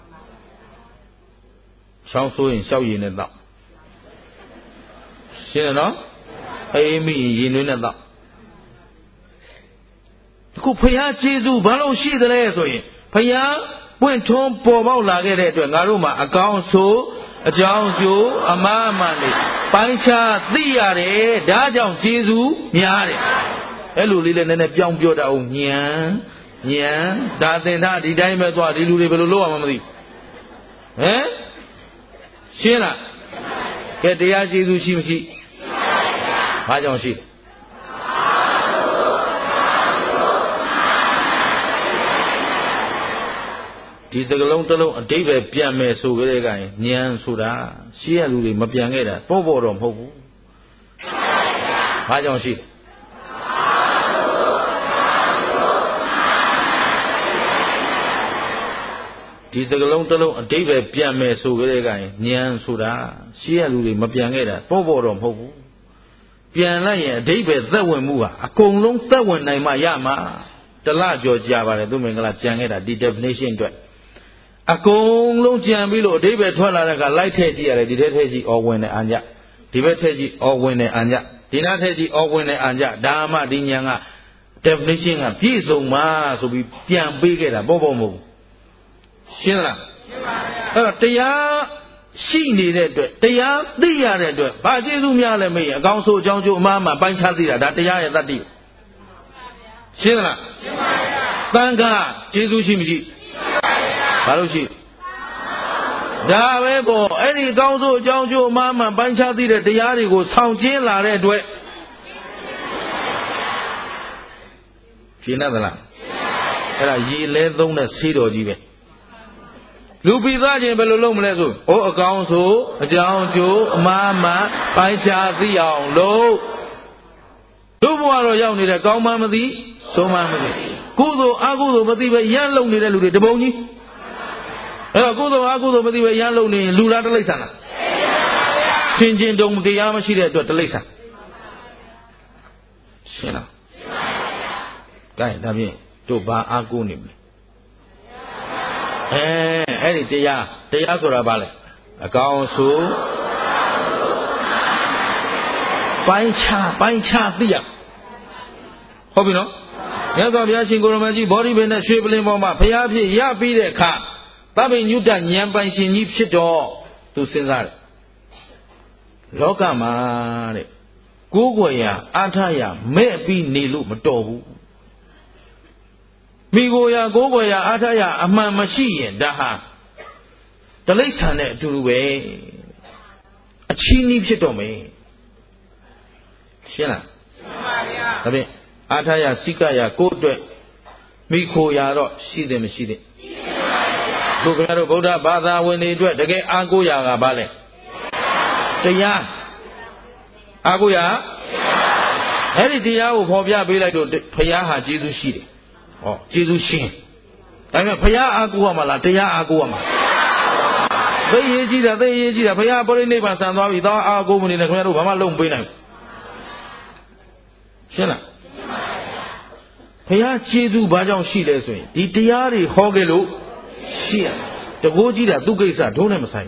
ချောင်းဆိုရင်လျှောက်ရည်နဲ့တော့ရှင်းတယ်နော်အေးမိရင်တွင်းနဲ့တော့ခုဖျားကျေးဇူးဘာလို့ရှိသလဲဆိုရင်ဖျားပွင့်ထွန်းပေါ်ပေါက်လာခဲ့တဲ့အတွက်ငါတို့မှာအကောင်းဆိုအကြောင်းကျိုးအမှားအမှန်တွေပိုင်းခြားသိရတယ်ဒါကြောင့်ကျေးဇူးများတယ်အဲ့လိုလေးလည်းနည်းနည်းပြောင်းပြောတတ်အောင်ဉာဏ်ဒါသင်ထားဒီတိုင်းပဲသွားဒီလူတွေဘယ်လိုလုပ်ရမှမသိဟမ်ရှင်းလားကဲတရားကျေးဇူးရှိမရှိဘာကြောင့်ရှိဒီစကလုံးတစ်လုံးအတိပ္ပယ်ပြန်မယ်ဆိုကြတဲ့ကရင်ဉာဏ်ဆိုတာရှင်းရလူတွေမပြန်ခဲ့တာပေါ့တော့မဟုတ်ဘူးဘာကြောင့်ရှိဒီစကလုံးတစ်လုံးအတိပ္ပယ်ပြန်မယ်ဆိုကြတဲ့ကရင်ဉာဏ်ဆိုတာရှင်းရလူတွေမပြန်ခဲ့တာပေါ့တော့မဟုတ်ဘူးပြန်လိုက်ရင်အဓိပ္ပာယ်သက်ဝင်မှုဟာအကုန်လုံးသက်ဝင်နိုင်မှရမှာတလကြော်ကြပါတယ်သူမင်္ဂလာကြံခဲ့တာဒီ definition အတွက်အကုန်လုံးကြံပြီးလို့အဓိပ္ပာယ်ထွက်လာတဲ့အခါလိုက်ထည့်ကြည့်ရတယ်ဒီထဲထည့်ကြည့်ဩဝင်တဲ့အံကြဒီဘက်ထည့်ကြည့်ဩဝင်တဲ့အံကြဒီနားထည့်ကြည့်ဩဝင်တဲ့အံကြဒါမှဒီညာက definition ကပြည့်စုံမှာဆိုပြီးပြန်ပေးခဲ့တာပေါ့ပေါ့မဟုတ်ရှင်းလားရှင်းပါဗျာအဲ့တော့တရားရှိနေတဲ့အတွက်တရားသိရတဲ့အတွက်ဘာကျေးဇူးများလဲမေးရင်အကောင်းဆိုအကြောင်းကျိုးအမှားမှပိုင်းခြားသိတာဒါတရားရဲ့တတ္တိရှင်းလားရှင်းပါဗျာသံဃာကျေးဇူးရှိမရှိဘာလို့ရှိဒါပဲပေါ့အဲ့ဒီအကောင်းဆိုအကြောင်းကျိုးအမှားမှပိုင်းခြားသိတဲ့တရားတွေကိုဆောင်ကျင်းလာတဲ့အတွက်ရှင်းသလားအဲ့ဒါရေလဲသုံးတဲ့ဆေးတော်ကြီးပဲလူပိသားချင်းဘယ်လိုလုပ်မလဲဆိုဩအကောင်းဆိုအကြောင်းကျိုးအမှားမှပိုင်းခြားသိအောင်လို့တို့ဘဝတော့ရောက်နေတဲ့ကောင်းမှမသိဆုံးမှမသိကုသိုလ်အကုသိုလ်မသိပဲရမ်းလုံနေတဲ့လူတွေတပုံကြီးအဲ့တော့ကုသိုလ်အကုသိုလ်မသိပဲရမ်းလုံနေရင်လူလားတိရစ္ဆာန်လားစင်ကျင်တုံတရားမရှိတဲ့အတွက်တိရစ္ဆာန်ရှင်းလားကဲဒါဖြင့်တို့ဘာအာကုနေမလဲအဲ့ဒီတရားဆိုတာဘာလဲအကောင်ဆိုပိုင်းခြားသိရဟုတ်ပြီနော်မြတ်စွာဘုရားရှင်ကိုရမကြီးဘောဓိပင်နဲ့ရွှေပလင်ပေါ်မှာဘုရားဖြစ်ရပြီးတဲ့အခါသဗ္ဗညုတဉာဏ်ပိုင်ရှင်ကြီးဖြစ်တော့သူစဉ်းစားတယ်လောကမှာတဲ့ကိုးကွယ်ရာအာထရာမဲ့ပြီးနေလို့မတော်ဘူးမိကိုရာကိုးကွယ်ရာအာထရာအမှန်မရှိရင်ဒါဟာတလိษံနဲ့အတူတူပဲအချီးနှီးဖြစ်တော့မယ်ရှင်းလားရှင်းပါဗျာဒါဖြင့်အာထရာစိကရာကိုယ်အတွက်မိခိုရာတော့ရှိတယ်မရှိတယ်ရှိပါဗျာတို့ခင်ဗျားတို့ဗုဒ္ဓဘာသာဝင်တွေအတွက်တကယ်အားကိုးရာကဘာလဲတရားအားကိုးရာအဲ့ဒီတရားကိုဖော်ပြပေးလိုက်တော့ဘုရားဟာကျေးဇူးရှိတယ်ဟောကျေးဇူးရှင်ဒါပေမဲ့ဘုရားအားကိုးရမှာလားတရားအားကိုးရမှာသိရေးကြည့်တာဘုရားပရိနိဗ္ဗာန်ဆံသွားပြီတော့အားကိုးမနေနဲ့ခင်ဗျားတို့ဘာမှလုပ်မပေးနိုင်ရှင်းလားဘုရားကျေးဇူးဘာကြောင့်ရှိလဲဆိုရင်ဒီတရားတွေဟောခဲ့လို့ရှိရတကိုးကြည့်တာသူ့ကိစ္စဒုနဲ့မဆိုင်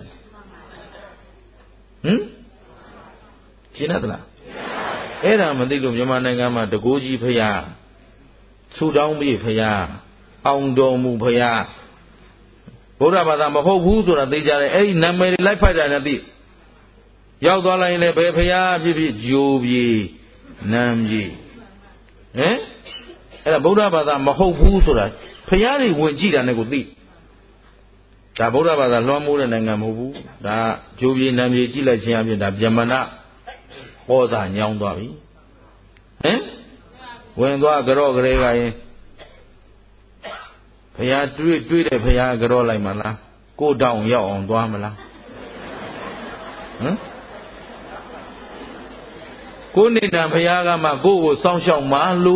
ဘူးရှင်းသလားအဲ့ဒါမသိလို့မြန်မာနိုင်ငံမှာတကိုးကြီးဘုရားဆူတောင်းပြီးဘုရားအောင်တော်မူဘုရားဗုဒ္ဓဘာသာမဟုတ်ဘူးဆိုတာသိကြတယ်အဲ့ဒီနာမည်တွေလိုက်ဖိုက်တာနဲ့သိရောက်သွားလိုက်ရင်လည်းဘယ်ဘုရားဖြစ်ဖြစ်ဂျိုးပြေနမ်းပြေအဲ့ဒါဗုဒ္ဓဘာသာမဟုတ်ဘူးဆိုတာဘုရားတွေဝင်ကြည့်တာနဲ့ကိုသိဒါဗုဒ္ဓဘာသာလွှမ်းမိုးတဲ့နိုင်ငံမဟုတ်ဘူးဒါဂျိုးပြေနမ်းပြေကြည့်လိုက်ခြင်းအပြင်ဒါဗျမနဟောစာညောင်းသွားပြီဝင်သွားကြော့ကလေးကရင်ဘုရားတွေ့တဲ့ဘုရားကြော့လိုက်မလားကိုတောင်ရောက်အောင်သွားမလားကိုနေတာဘုရားကမှကိုကိုစောင့်ရှောက်မှလူ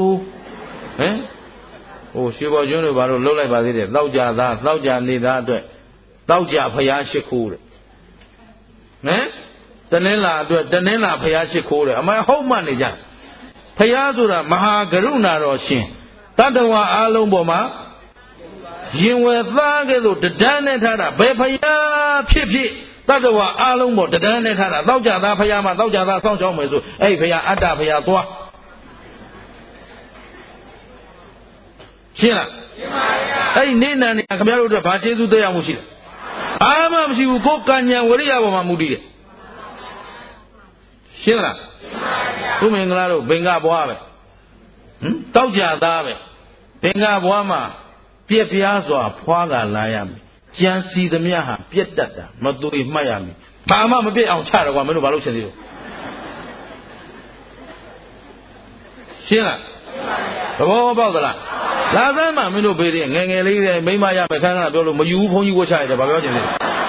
ဟိုရွှေဘော်ကျွန်းတို့ဘာလို့လှုပ်လိုက်ပါသေးတယ်တောက်ကြသားတောက်ကြနေသားအတွက်တောက်ကြဘုရားရှိခိုးတဲ့တနင်္လာအတွက်တနင်္လာဘုရားရှိခိုးတယ်အမှန်ဟုတ်မှနေကြဘုရားဆိုတာမဟာကရုဏာတော်ရှင်တတ္တဝါအားလုံးပေါ်မှာရင်ဝယ်သားကဲ့သို့တဒန်းနဲ့ထားတာဘယ်ဘုရားဖြစ်တတ္တဝါအားလုံးပေါ်တဒန်းနဲ့ထားတာတောက်ကြသားဘုရားမှာတောက်ကြသားစောင့်ရှောက်မယ်ဆိုအဲ့ဘုရားအတ္တဘုရားသွားရှင်းလားရှင်းပါဗျာအဲ့ဒီနေနံနေခင်ဗျားတို့အတွက်ဘာကျေးဇူးတရားမှုရှိလဲအားမမရှိဘူးကိုယ်ကံဉဏ်ဝရိယပေါ်မှာမူတည်တယ်ရှင်းလားသူမင်္ဂလာတို့ဘင်္ဂဘွားပဲတောက်ကြသားပဲဘင်္ဂဘွားမှာပြက်ပြားစွာဖွားကလာရမယ်ကြံစီသမျှဟာပြက်တတ်တာမသွေမှတ်ရမယ်ဘာမှမပြက်အောင်ချတော့ကွာမင်းတို့ဘာလို့ရှင်းသေးလို့ရှင်းလားသဘောပေါက်သလားလာသမ်းမှမင်းတို့ပေးတယ်ငယ်ငယ်လေးတွေမိမရမယ်ခန်းခါပြောလို့မယူဘူးဘုန်းကြီးဝတ်ချရတယ်ဘာပြောချင်လဲ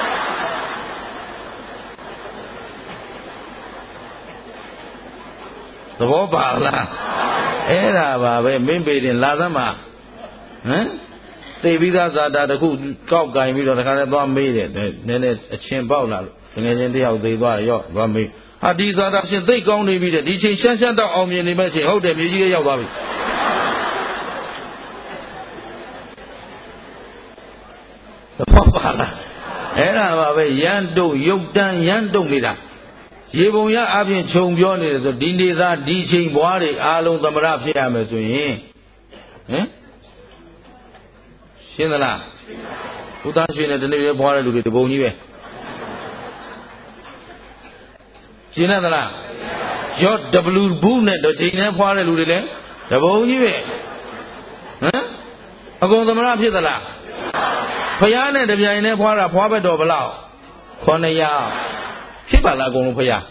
သဘောပါလားအဲ့ဒါပါပဲမင်းပေတင်လာသမ်းမှာသိပြီးသားဇာတာတခုကောက်ကင်ပြီးတော့တခါတည်းသွားမေးတယ်နည်းနည်းအချင်းပေါက်လာလို့ငယ်ချင်းတယောက်သေးသွားရော့သွားမေးဟာဒီသာသာရှင်သိကောင်းနေပြီတဲ့ဒီချိန်ရှမ်းရှမ်းတော့အောင်မြင်နေမဲ့ချိန်ဟုတ်တယ်မြေကြီးကရောက်သွားပြီသဘောပါလားအဲ့ဒါပါပဲရန်တုံရုပ်တန်းရန်တုံနေတာရေပုံရအပြင်ခြုံပြောနေတယ်ဆိုဒီနေသားဒီချိန်ဘွားတွေအားလုံးသမရဖြစ်ရမယ်ဆိုရင်ဟင်ရှင်းသလားဘုရားရှင်နဲ့တနေ့ပဲဘွားတဲ့လူတွေတပုံကြီးပဲရှင်းသလားရော့ W ဘူးနဲ့တော့ချိန်နဲ့ဘွားတဲ့လူတွေလည်းတပုံကြီးပဲဟမ်အကုန်သမရဖြစ်သလားဖယားနဲ့တပြိုင်နဲ့ဖွားတာဖွားဘက်တော်ဘလောက်900ဖြစ်ပါလားအကုန်လုံးဖယား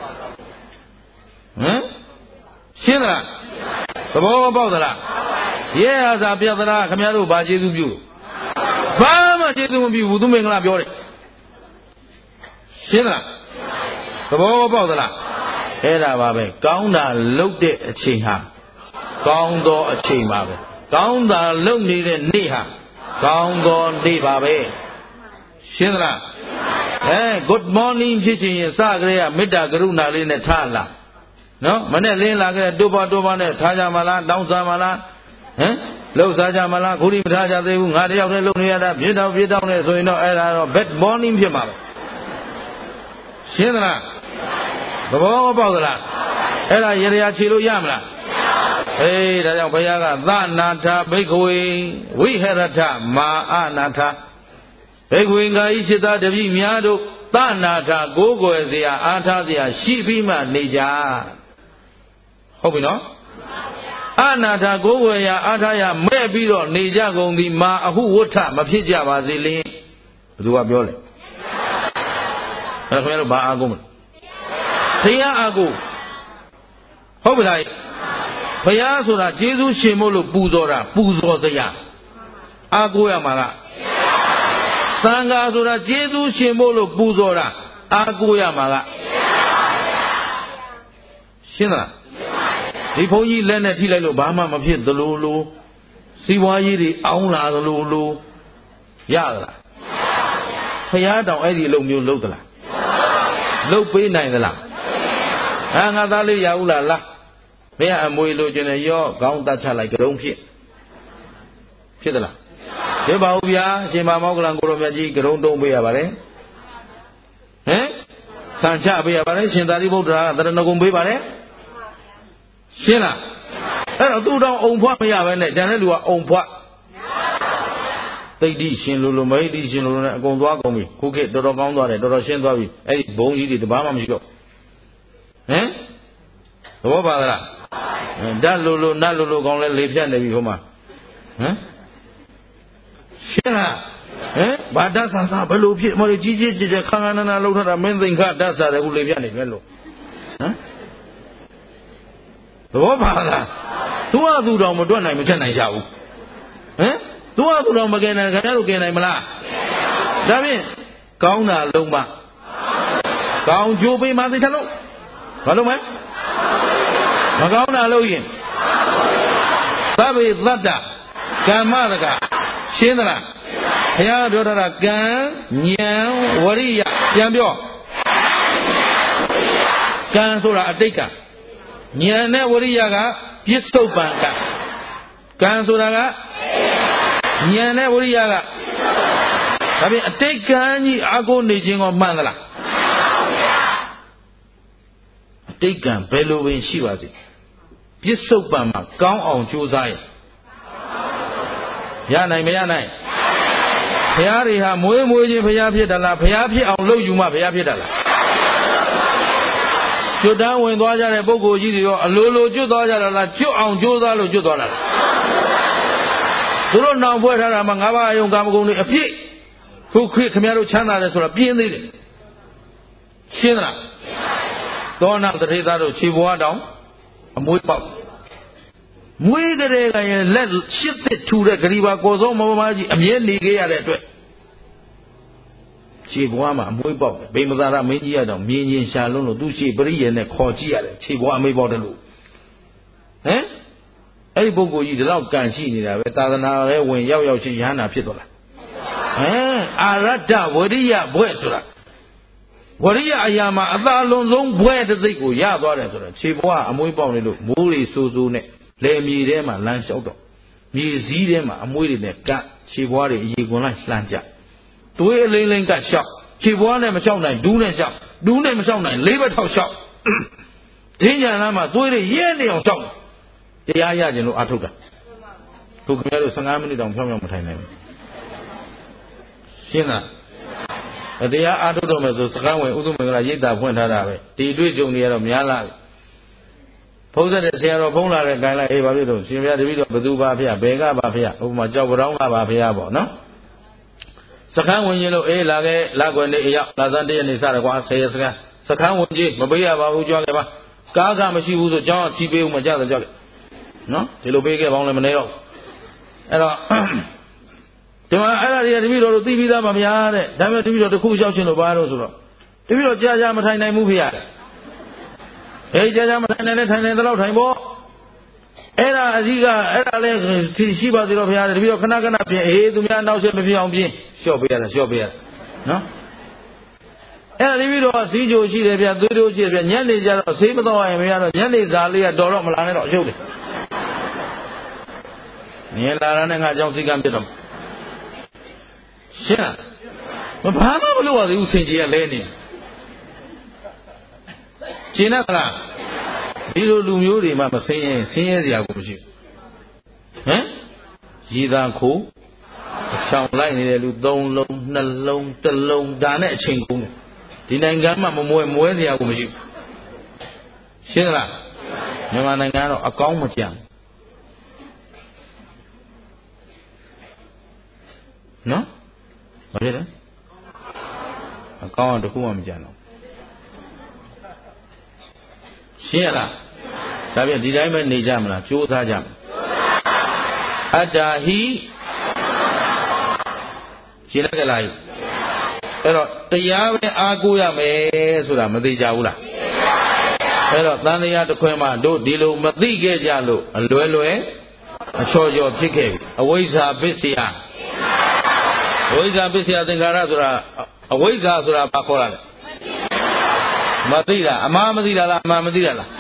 ဟမ်ရှင်းလားသဘောပေါက်သလားရဲဟာသာပြတ်သလားခင်ဗျားတို့ဘာကျေးဇူးပြုဘာမှကျေးဇူးမပြုဘူးသူမင်္ဂလာပြောတယ်ရှင်းလားသဘောပေါက်သလားအဲ့ဒါပါပဲကောင်းတာလုပ်တဲ့အချိန်ဟာကောင်းသောအချိန်ပါပဲကောင်းတာလုပ်နေတဲ့နေ့ဟာကောင်းသောနေ့ပါပဲရှင်းသလားgood morning ဖြစ်ချင်ရင်စကြရမေတ္တာကရုဏာလေးနဲ့ထားလာနော်မနဲ့လင်းလာခဲ့တိုးပါနဲ့ထားကြမလားတောင်းစားမလားဟမ်လှုပ်စားကြမလားခုထိမထားကြသေးဘူးငါတယောက်တည်းလုပ်နေရတာပြစ်တောင်းနေဆိုရင်တော့အဲ့ဒါတော့ bad morning ဖြစ်မှာပဲရှင်းသလားသဘောပေါက်သလားအဲ့ဒါရေရာခြေလို့ရမလားအေးဒါကြောင့်ဘုရားကသနာထဘိက္ခဝေဝိဟရထမာအနာထဘိက္ခဝေငါဤစိတ္တတပိများတို့သနာထကိုးကွယ်เสียအားထားเสียရှိပြီးမှနေကြဟုတ်ပြီနော်အနာထကိုးကွယ်ရာအားထားရာမဲ့ပြီးတော့နေကြကုန်သည်မာအဟုဝဋ္ဌမဖြစ်ကြပါစေလင်ဘယ်သူကပြောလဲအဲ့ခင်ဗျားတို့ဘာအားကုန်မလဲတရားအားကုန်ဟုတ်ပြီလားဘုရားဆိုတာကျေးဇူးရှင်မို့လို့ပူဇော်တာပူဇော်စရာအားကိုးရမှာကသံဃာဆိုတာကျေးဇူးရှင်မို့လို့ပူဇော်တာအားကိုးရမှာကရှင်းလားဒီဘုန်းကြီးလက်နဲ့ထိလိုက်လို့ဘာမှမဖြစ်သလိုလိုစီးပွားရေးတွေအောင်းလာသလိုလိုရသလားဘုရားတောင်အဲ့ဒီအလုပ်မျိုးလုပ်သလားလုပ်ပေးနိုင်သလားငါသားလေးရဘူးလားမင်းအမွေလိုချင်တယ်ရောခေါင်းတတ်ချလိုက်ကြုံဖြစ်သလားဖြစ်ပါဘူးဗျာရှင်မမောကလန်ကိုရောမြတ်ကြီးကြုံတုံးပေးရပါတယ်ဟမ်ဆန်ချပေးရပါတယ်ရှင်သာရိပုတ္တရာကတရဏဂုံပေးပါတယ်ရှင်းလားအဲ့တော့သူ့တောင်အုံဖွားမရပဲနဲ့ကျန်တဲ့လူကအုံဖွားသိတိရှင်လိုမဟိတိရှင်လိုနဲ့အကုန်သွားကုန်ပြီခုခေတ်တော်တော်ကောင်းသွားတယ်တော်တော်ရှင်းသွားပြီအဲ့ဒီဘုံကြီးတွေတဘာမှမရှိတော့ဟမ်သဘောပါလားဓာတ်လိုနတ်လိုကောင်းလဲလေဖြတ်နေပြီဟိုမှာဟမ်ရှင်းလားဘာဓာတ်ဆာဆာဘယ်လိုဖြစ်မလို့ကြီးကြီးကျယ်ကျယ်ခန်းခန်းနာနာလှုပ်ထတာမင်းသိင်္ခဓာတ်ဆာတယ်ခုလေဖြတ်နေပဲလို့ဟမ်သဘောပါလားသူကသူတော်မတွက်နိုင်မချက်နိုင်ကြဘူးဟမ်သူကသူတော်မကယ်နိုင်ခင်ဗျားတို့ကယ်နိုင်မလားဒါဖြင့်ကောင်းတာလုံးပါကောင်းကျိုးပေးမှသိချလို့ဘာလို့မလဲမကောင်းတာလို့ရင်သဗ္ဗေသတ္တကမ္မတကရှင်းသလားဘုရားပြောထားတာကံဉာဏ်ဝရိယပြန်ပြောကံဆိုတာအတိတ်ကဉာဏ်နဲ့ဝရိယကပြစ္ဆုတ်ပံကံဆိုတာကဉာဏ်နဲ့ဝရိယကဒါဖြင့်အတိတ်ကံကြီးအာကိုနေခြင်းကိုမှန်သလားအတိတ်ကံဘယ်လိုပင်ရှိပါစေပြစ္ဆုတ်ပံမှာကောင်းအောင်ကြိုးစားရနိုင်မရနိုင်ဘုရားတွေဟာမွေးချင်းဘုရားဖြစ်တယ်လားဘုရားဖြစ်အောင်လုပ်ယူမှဘုရားဖြစ်တယ်လားကျွတ်တန်းဝင်သွားကြတဲ့ပုဂ္ဂိုလ်ကြီးတွေရောအလိုလိုကျွတ်သွားကြတာလားကျွတ်အောင်ကြိုးစားလို့ကျွတ်သွားတာလားသူတို့နောင်ဖွဲ့ထားတာမှာ၅ပါးအယုံကာမဂုဏ်တွေအပြည့်ခုခေတ်ခင်ဗျားတို့ချမ်းသာတယ်ဆိုတာပြင်းသေးတယ်ရှင်းသလားသောနာတထေသားတို့ခြေဘွားတောင်အမွေးပေါက်မွေးကြတဲ့ကရင်လက်ရှစ်သစ်ထူတဲ့ဂရီပါကော်စောမမကြီးအမြဲနေခဲ့ရတဲ့အတွက်ခြေဘွားမှာအမွေးပေါက်ဗိမသာရမင်းကြီးရတော့မြင်းချင်းရှာလုံးလို့သူ့ရှေ့ပရိယေနဲ့ခေါ်ကြည့်ရတယ်ခြေဘွားအမေးပေါက်တယ်လို့ဟမ်အဲ့ဒီပုဂ္ဂိုလ်ကြီးဒီတော့ကံရှိနေတာပဲသာသနာရဲ့ဝင်ရောက်ချင်းရဟန္တာဖြစ်သွားလားအာရတ္တဝရိယဘွဲ့ဆိုတာဝရိယအရာမှာအသာလွန်ဆုံးဘွဲတစ်စိတ်ကိုရသွားတယ်ဆိုတော့ခြေဘွားအမွေးပေါက်နေလို့မိုးရီဆူဆူနဲ့လေမြေထဲမှာလမ်းလျှောက်တော့မြေစည်းထဲမှာအမွေးတွေနဲ့ကတ်ခြေဘွားတွေအရေကွန်လိုက်လှမ်းကြတွေးအလိမ့်လိမ့်ကတ်လျှောက်ခြေဘွားနဲ့မလျှောက်နိုင်ဒူးနဲ့လျှောက်ဒူးနဲ့မလျှောက်နိုင်လေးဘက်ထောက်လျှောက်ဒင်းညာနာမှာသွေးတွေရဲနေအောင်လျှောက်တရားရခြင်းလို့အထုတ်တာသူခင်ဗျားတို့15မိနစ်တောင်ဖြောင်းဖြောင်းမထိုင်နိုင်ဘူးရှင်းလားတရားအားထုတ်တော့မယ်ဆိုစကားဝင်ဥဒုမင်္ဂလာရိပ်သာဖွင့်ထားတာပဲဒီတွေ့ကြုံတွေကတော့များလာပြီဖုံးဆက်တဲ့ဆရာတော်ဖုံးလာတဲ့ခိုင်းလိုက်အေးဘာဖြစ်လို့ရှင်ဘုရားတပည့်တော်ဘသူပါဖေဘယ်ကပါဖေဥပမာကြောက်ပတောင်းကပါဖေပေါ့နော်စခန်းဝင်ရင်လို့အေးလာခဲ့လာကွယ်နေအရောက်လာစမ်းတည့်ရနေစတယ်ကွာ10ရက်စခန်းဝင်ကြီးမပေးရပါဘူးကြွားခဲ့ပါကားကမရှိဘူးဆိုကျောင်းကချီးပေးဦးမကြတယ်ကြွားခဲ့နော်ဒီလိုပေးခဲ့ပေါင်းလည်းမနေတော့အဲ့တော့ဒီမှာအဲ့ဒါတွေကတပည့်တော်တို့သိပြီးသားပါဗျာတဲ့ဒါပေမဲ့တပည့်တော်တစ်ခုရောက်ရှင်လို့ပါတော့ဆိုတော့တပည့်တော်ကြာမထိုင်နိုင်ဘူးဖေရဟေးကြာမထိုင်နိုင်နဲ့ထိုင်တော့ထိုင်ပေါ့အဲ့ဒါအကြီးကအဲ့ဒါလည်းရှိပါသေးတော့ဖေရတပည့်တော်ခဏပြင်အေးသူများနောက်ဆက်မဖြစ်အောင်ပြင်လျှော့ပေးရနော်အဲ့ဒါတပည့်တော်စီးကြိုရှိတယ်ဗျသွေးတို့ရှိတယ်ဗျညနေကျတော့ဆေးမတော့ရင်မရတော့ညနေစာလေးကတော်တော့မလာနဲ့တော့ရုပ်တယ်မြင်လာတဲ့ငါကြောင့်စိတ်ကပြတ်တော့ရှင်းဘာမှမလုပ်ရသေးဘူးစင်ကြီးကလဲနေရှင်းသလားဒီလိုလူမျိုးတွေမှမဆင်းရဲဆင်းရဲစရာကိုမရှိဘူးဟမ်ရည်သာခိုးအချောင်လိုက်နေတဲ့လူ3လုံး2လုံး1လုံးဒါနဲ့အချိန်ကုန်တယ်ဒီနိုင်ငံမှာမမွဲစရာကိုမရှိဘူးရှင်းသလားမြန်မာနိုင်ငံကတော့အကောင်းမကြံနော်ဘာဖြစ်လဲအကောင်းတခုမှမကြံတော့ရှင်းရလားဒါပြန်ဒီတိုင်းပဲနေကြမလားကြိုးစားကြမလားအတ္တာဟိရှင်းလိုက်ကြလားအဲ့တော့တရားပဲအားကိုးရမယ်ဆိုတာမသိကြဘူးလားအဲ့တော့သံဃာတစ်ခွင်မှတို့ဒီလိုမသိခဲ့ကြလို့အလွယ်အချော်ချော်ဖြစ်ခဲ့ပြီအဝိဇ္ဇာပစ္စယအဝိဇ္ဇာပစ္စယသင်္ခါရဆိုတာအဝိဇ္ဇာဆိုတာဘာခေါ်ရလဲမသိတာအမှားမသိတာလားအမှားမသိတာလား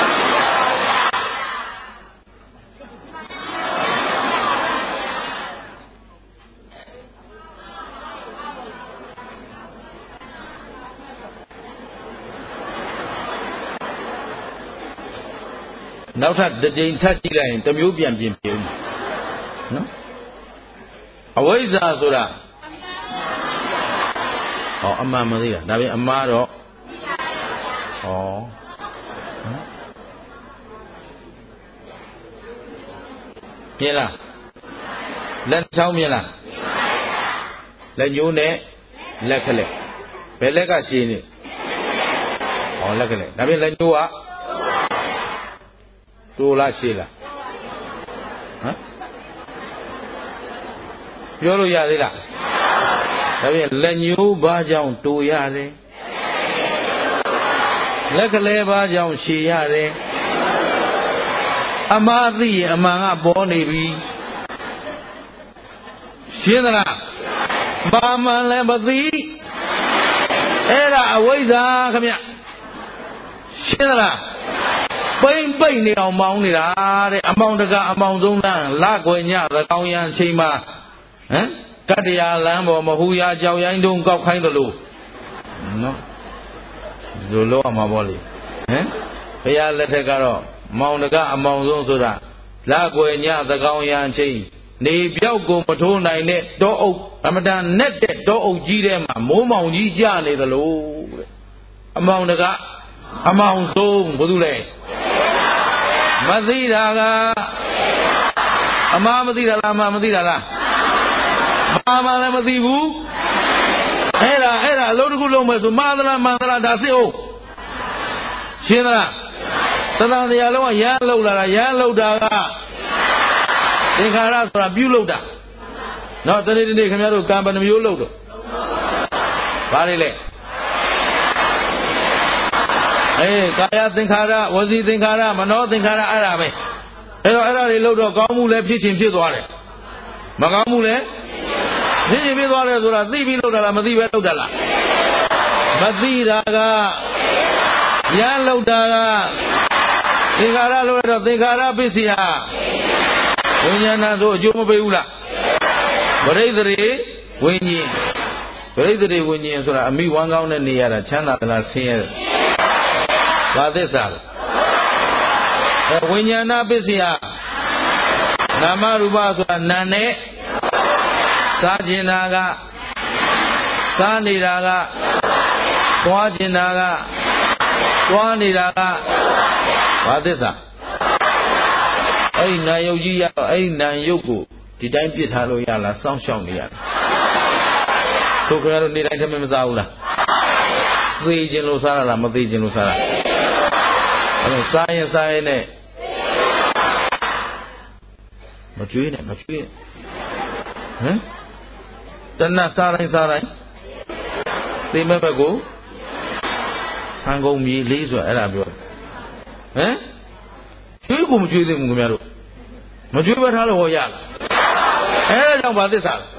နောက်ထပ်တစ်ကြိမ်ထပ်ကြည့်လိုက်ရင်တစ်မျိုးပြန်ပြင်ပြဦးနော်အဝိဇ္ဇာဆိုတာအမှန်မသိတာဒါပြင်အမှားတော့မြင်လားလက်ချောင်းမြင်လားလက်ညိုးနဲ့လက်ခလက်ဘယ်လက်ကရှင်းနေလက်ကလက်ဒါပြင်လက်ညိုးကတိုးလားရှည်လားဟမ်ပြောလို့ရသေးလားဒါပြန်လက်ညိုးဘာကြောင့်တိုးရတယ်လက်ကလေးဘာကြောင့်ရှည်ရတယ်အမှားသိရင်အမှန်ကပေါ်နေပြီရှင်းသလားဘာမှန်လည်းမသိအဲ့ဒါအဝိဇ္ဇာခင်ဗျရှင်းသလားပိမ့်နေအောင်မောင်းနေတာတဲ့အမောင်တကအမောင်ဆုံးလမ်းလကွယ်ညသကောင်းရန်အချိန်မှာကတ္တရာလမ်းပေါ်မဟူရာကြောက်ရိုင်းတုံးကောက်ခိုင်းသလိုနော်ဒီလိုလောက်အောင်မှာပေါ့လေဘုရားလက်ထက်ကတော့မောင်တကအမောင်ဆုံးဆိုတာလကွယ်ညသကောင်းရန်အချိန်နေပြောက်ကိုမထိုးနိုင်တဲ့တောအုပ်အမတန်နဲ့တဲ့တောအုပ်ကြီးထဲမှာမိုးမောင်ကြီးကြနေသလိုတဲ့အမောင်တကအမောင်ဆုံးဘာလို့လဲမသိတာကအမှားမသိတာလားအမှားမသိတာလားမှားမှလည်းမသိဘူးအဲ့ဒါအလုံးတစ်ခုလုံးမယ်ဆိုမှားသလားမှန်သလားဒါသိအောင်ရှင်းသလားသတ္တန်တရားလုံးကရမ်းလှုပ်လာတာရမ်းလှုပ်တာကသင်္ခါရဆိုတာပြုလုပ်တာနော်တနေ့ခင်ဗျားတို့ကံပဏမျိုးလုပ်တော့ဘာတွေလဲကာယသင်္ခါရဝစီသင်္ခါရမနောသင်္ခါရအဲ့ဒါပဲအဲ့ဒါတွေလို့တော့ကောင်းမှုလည်းဖြစ်ချင်းဖြစ်သွားတယ်မကောင်းမှုလည်းဖြစ်ချင်းဖြစ်သွားတယ်ဆိုတာသိပြီးလုပ်တာလားမသိပဲလုပ်တာလား Mathiraga Yalutaga Thingara Lord Thingara Pisia Winyana do Jumabeula Baradri Winyi Baradri Winyi and Sura Ami Wangam and Niara Chana la Sien Vadesa Winyana Pisia Namaruba Nane Sajinaga Saniraga Wajinaga Waniraga Vadesa Aina Yogi Aina Yogu Did I beat Halo Yala Sound Shongia Tokyo need I come in Zaula The Genosara Mati Genosara Science Science Matuin Tana Sarai Remember go Sango me leaves or Arabia You go to the Mumero Majuba Haloya about this house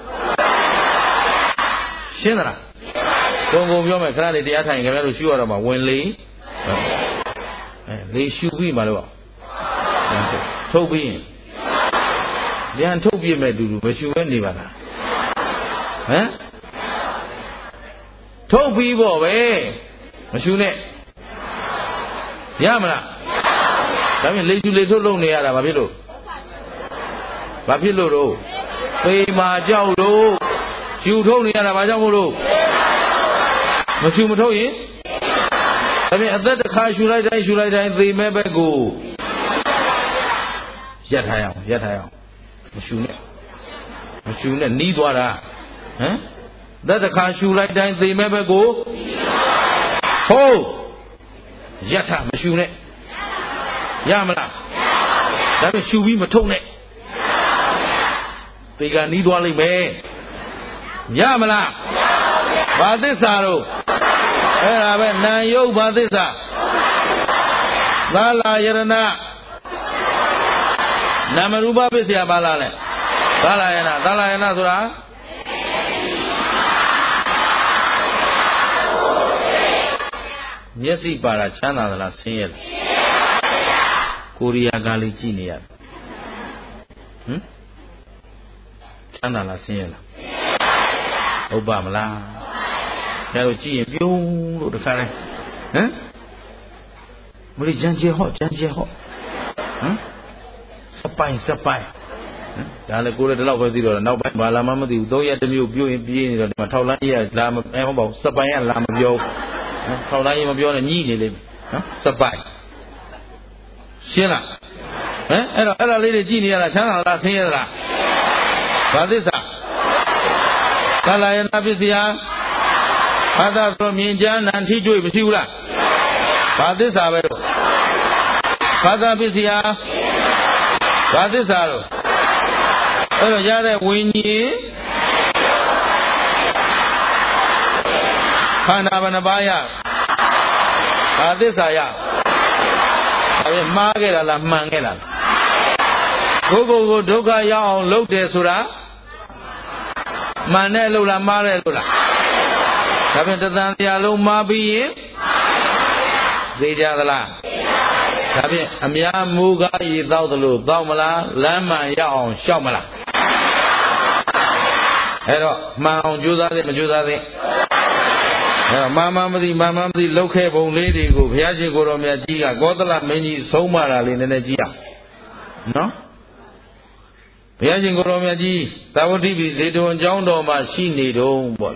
Shinra Don't go beyond my credit the time to show about when Lee should be my lord Toby Yan Toby may do, but you went never. Toby boy, Machune Yamana. I mean, little lonely at Babilo. Babilo, Pema Jaulo, you told me at Abajamulo. Machumotoy? I mean, at that car should I die, remember go. Yet I am. Machune, need water. That the car should like that, remember go. Ho! Yata, Machune. Yamala. That is should be Matone. They got need one me. Yamala. Badisaro. Nayo Badisa. Lala Yerana. Namaruba Bisia Balale. Dalayana Sura. Yesi para Chana la Sien. Korea Galicia. Chana la Sien. Obama. Hello, G. You the current. Muri Janji hot. Sapai. Dale go to the love of the now by Balama, don't yet the new viewing being the Matala, Lam, about Sapai and Lam of Yo. Taulai of your knee, Sapai. Shilla. Ella lady genial, Chana la Sierra. Badisa. Kalayana Bisia. Father from Minjan and Tiju Bisula. Badisa. Father Bisia. Badisaro. Yare Winnie Hanabanabaya. Badisaya. I mean, Margera la Mangela. Go, Doga Yao, Look de Sura Manelula Marelula. Having to dance Yalo Mabi, the Jadala. Having Amia Muga, Yidaudalu, Daumala, Lama Yao, Shamala. Hello, Mount Judah, Mamma, the local lady go, Piaji Goromia Gia, Godala, many Somara in Energia. No? Piaji Goromia G, Tawati Visit on John Doma, she need own boy.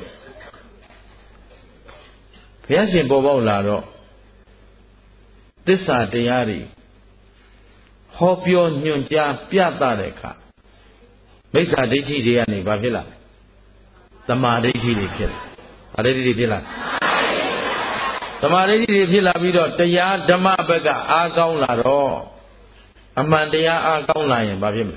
Piaji Bobo Lado. This are the Yari. Hope your Nyunja Piatareka. Makes a ditty the Annie Bavilla. The Madiki de Kill. A lady Villa. The Madiki de Villa Vido, the Ya Dama Bega, Agaun Laro. Amandia Agaun Lion Bavim.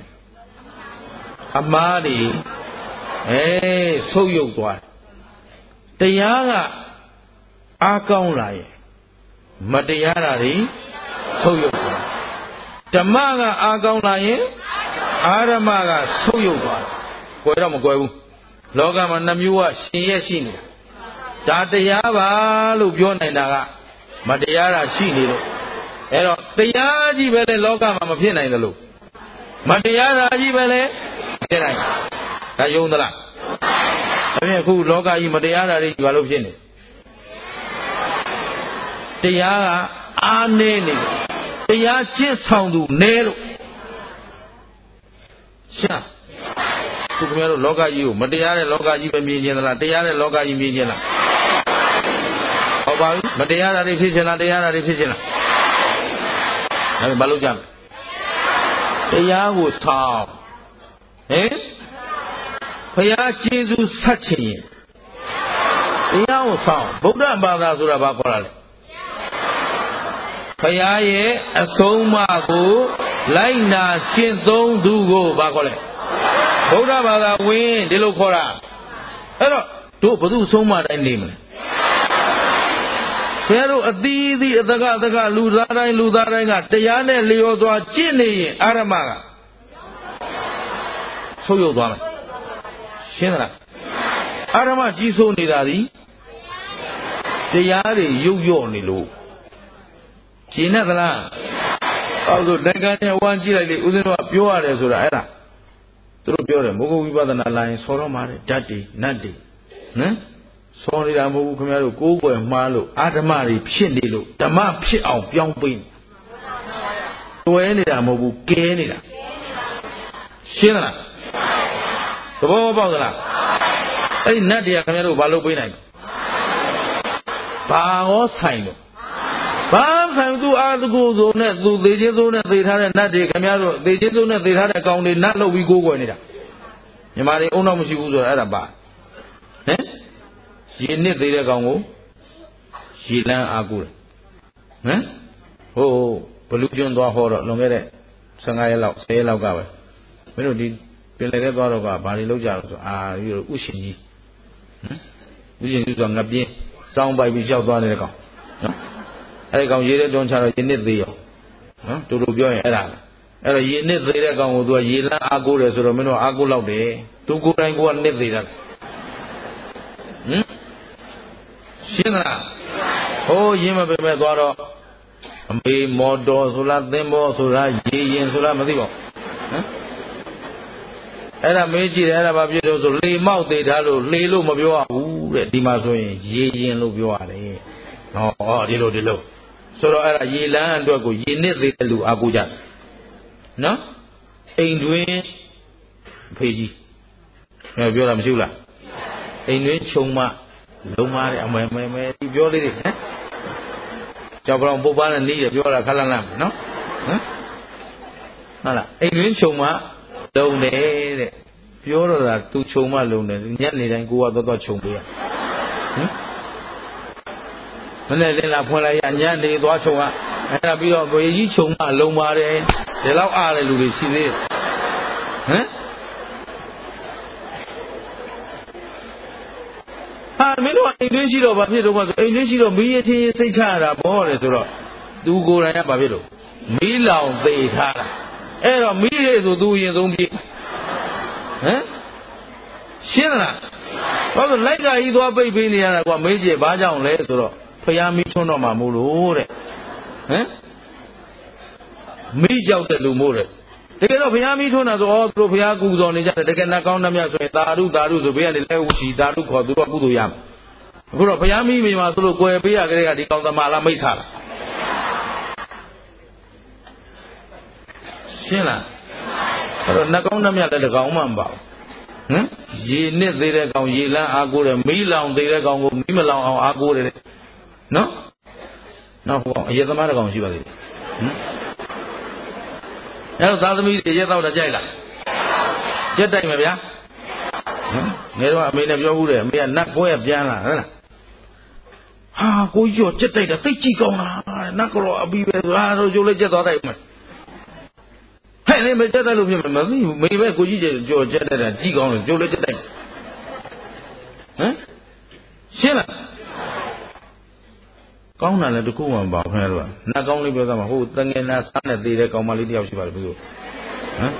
Amadi. So you go. The Yaga Agaun Lion. Matayari, so you go. Tamaga Agaun Lion. Aramaga, so you go. Guaramagua. Logam and Namua, she ဒါတရားပါလို့ပြောနိုင်တာကမတရားတာရှိနေလို့အဲ့တော့တရားကြီးပဲလေလောကမှာမဖြစ်နိုင်တယ်လို့မတရားတာကြီးပဲလေဖြစ်နိုင်ဒါယုံသလားအဲ့အခုလောကကြီးမတရားတာတွေဘာလို့ဖြစ်နေတရားကအားနည်းနေတရားကျင့်ဆောင်သူနည်းလို့ရှာသူခင်ဗျားတို့လောကကြီးကိုမတရားတဲ့လောကကြီးပဲမြင်ခြင်းသလားတရားတဲ့လောကကြီးမြင်ခြင်းလားဟုတ်ပါပြီမတရားတာတွေဖြစ်ခြင်းလားတရားတာတွေဖြစ်ခြင်းလားဒါပေမဲ့ဘာလို့ကြမလဲတရားကိုဆောင်ဟင်ဘုရားကျေးဇူးဆက်ခြင်းရင်တရားကိုဆောင်ဗုဒ္ဓဘာသာဆိုတာဘာခေါ်တာလဲဘုရားရဲ့အဆုံးအမကိုလိုက်နာကျင့်သုံးသူကိုဘာခေါ်လဲဗုဒ္ဓဘာသာဝင်ဒီလိုခေါ်တာအဲ့တော့တို့ဘုသူအဆုံးအမတိုင်းနေမလဲဘယ်လိုအသီးသီးအတကလူသားတိုင်းကတရားနဲ့လျော်စွာကျင့်နေရင်အာရမကဆုပ်ယုပ်သွားမယ်ရှင်းသလားအာရမကြီးစိုးနေတာဒီတရားတွေရုပ်ရော့နေလို့ရှင်းသလားအော်ဆိုနိုင်ငံရဲ့ဝမ်းကြည့်လိုက်လေဦးဇင်းတို့ကပြောရတယ်ဆိုတာအဲ့ဒါသူတို့ပြောတယ်မိုးကုတ်ဝိပဿနာလာရင်ဆော်တော့မှာတဲ့ဓာတ်တွေနတ်တွေနော်ဆော်နေတာမဟုတ်ဘူးခင်ဗျားတို့ကိုးကွယ်မှားလို့အာဓမ္မတွေဖြစ်နေလို့ဓမ္မဖြစ်အောင်ပြောင်းပေးတွဲနေတာမဟုတ်ဘူးကဲနေတာရှင်းလားသဘောပေါက်သလားအဲ့ဒီနတ်တွေကခင်ဗျားတို့ဘာလုပ်ပေးနိုင်ဘာဟောဆိုင်လို့ဘာဆိုင်သူအာသူကိုယ်နဲ့သူသေခြင်းစိုးနဲ့သေထားတဲ့နတ်တွေခင်ဗျားတို့သေခြင်းစိုးနဲ့သေထားတဲ့ကောင်တွေနတ်လုပ်ပြီးကိုးကွယ်နေတာညီမတွေအုံတော့မရှိဘူးဆိုတော့အဲ့ဒါပါဟင်ရေနစ်သေးတဲ့ကောင်ကိုရေလန်းအားကိုးတယ်ဟမ်ဟိုဘလူးကျွန်းသွားဟောတော့လွန်ခဲ့တဲ့15ရက်လောက်10ရက်လောက်ကပဲမင်းတို့ဒီပင်လယ်ထဲသွားတော့ကဘာတွေလုပ်ကြလို့ဆိုပြီးတော့ဥရှင်ကြီးဟမ်ဥရှင်ကြီးဆိုငပြင်းစောင်းပိုက်ပြီးရောက်သွားနေတဲ့ကောင်နော်အဲ့ဒီကောင်ရေထဲတွန်းချတော့ရေနစ်သေးရောနော်တူတူပြောရင်အဲ့ဒါအဲ့တော့ရေနစ်သေးတဲ့ကောင်ကိုသူကရေလန်းအားကိုးတယ်ဆိုတော့မင်းတို့အားကိုးလောက်တယ်သူကိုယ်တိုင်ကနစ်သေးတာဟမ်ရှင်းလားဟိုးရင်းမပဲမဲ့သွားတော့အမေမော်တော်ဆိုလားသင်္ဘောဆိုလားရေရင်ဆိုလားမသိပါဘူးဟမ်အဲ့ဒါမေးကြည့်တယ်အဲ့ဒါဘာဖြစ်လို့ဆိုလေမောက်သေးထားလို့လေလို့မပြောရဘူးတဲ့ဒီမှာဆိုရင်ရေရင်လို့ပြောရတယ်ဟောဒီလိုဆိုတော့အဲ့ဒါရေလန်းအတွက်ကိုရေနစ်သေးတဲ့လူအားကိုးကြတယ်နော်အိမ်တွင်ဖေကြီးပြောတာမရှိဘူးလားအိမ်တွင်ခြုံမလုံးမားတဲ့အမဲဒီပြောလေးတွေဟမ်ကြောက်ပြောင်ပုတ်ပါနဲ့နေရပြောတာခက်လန့်လန့်နော်ဟမ်ဟုတ်လားအိမ်တွင်ခြုံမလုံးတယ်တဲ့ပြောတော့တာသူခြုံမလုံးတယ်ညနေတိုင်းကိုကတော့ခြုံပေးရဟမ်မနေ့လင်းလာဖွင့်လိုက်ရညနေသွားခြုံကအဲ့ဒါပြီးတော့ကိုကြီးခြုံမလုံးပါတယ်ဒီလောက်အားတဲ့လူတွေရှိသေးတယ်ဟမ်မင်းတို့အိမ်တွင်းရှိတော့ဘာဖြစ်တော့ဆိုအိမ်တွင်းရှိတော့မီးရချင်းစိတ်ချရတာဘောတယ်ဆိုတော့သူကိုယ်တိုင်ကဘာဖြစ်လို့မီးလောင်သေထားတာအဲ့တော့မီးရဆိုသူရင်ဆုံးပြေးဟမ်ရှင်းလားဘာလို့လိုက်ကကြီးသွားပိတ်ပေးနေရတာကွာမေးကြည့်ဘာကြောင့်လဲဆိုတော့ဖျားမီးထွန်းတော့မှမို့လို့တဲ့ဟမ်မီးကြောက်တဲ့လူမို့တဲ့တကယ်တော့ဘုရားမီးထွန်းတာဆိုသူတို့ဘုရားကူတော်နေကြတယ်တကယ်နှကောင်းနှမြတ်ဆိုရင်သာဓုဆိုဘေးကနေလဲဝချီသာဓုခေါ်သူတို့ကုသိုလ်ရမယ်အခုတော့ဘုရားမီးမိမှာသူတို့ကွယ်ပေးရကြတဲ့ကဒီကောင်သမားလားမိတ်ဆာလားရှင်းလားအဲ့တော့နှကောင်းနှမြတ်လည်းတကောင်မှမပါဘူးဟမ်ရေနစ်သေးတဲ့ကောင်ရေလန်းအားကိုးတယ်မီးလောင်သေးတဲ့ကောင်ကိုမီးမလောင်အောင်အားကိုးတယ်နော်နောက်ဟောအရက်သမားတကောင်ရှိပါသေးတယ်ဟမ်အဲ့တော့သားသမီးတွေရက်တော့ကြိုက်လားကြက်တိုက်မယ်ဗျာငယ်တော့အမေနဲ့ပြောဘူးတယ်အမေကနတ်ပွဲပြန်လာဟုတ်လားဟာကိုကြီးရောကြက်တိုက်တာသိကြည့်ကောင်းလားနတ်ကတော့အပြီးပဲဆိုတာဆိုကျိုးလေးကြက်သွားတိုက်မယ်ဟဲ့လေမကြက်တိုက်လို့ဖြစ်မှာမသိဘူးမေပဲကိုကြီးကြော်ကြက်တိုက်တာကြည့်ကောင်းလို့ကျိုးလေးကြက်တိုက်ဟမ်ရှင်းလားကောင်းတာလည်းတခုမှမပါခင်ဗျားတို့ကနတ်ကောင်းလေးပြောသားမှာဟိုတငယ်နာစားနဲ့သေးတဲ့ကောင်မလေးတယောက်ရှိပါလေဘုရားဟမ်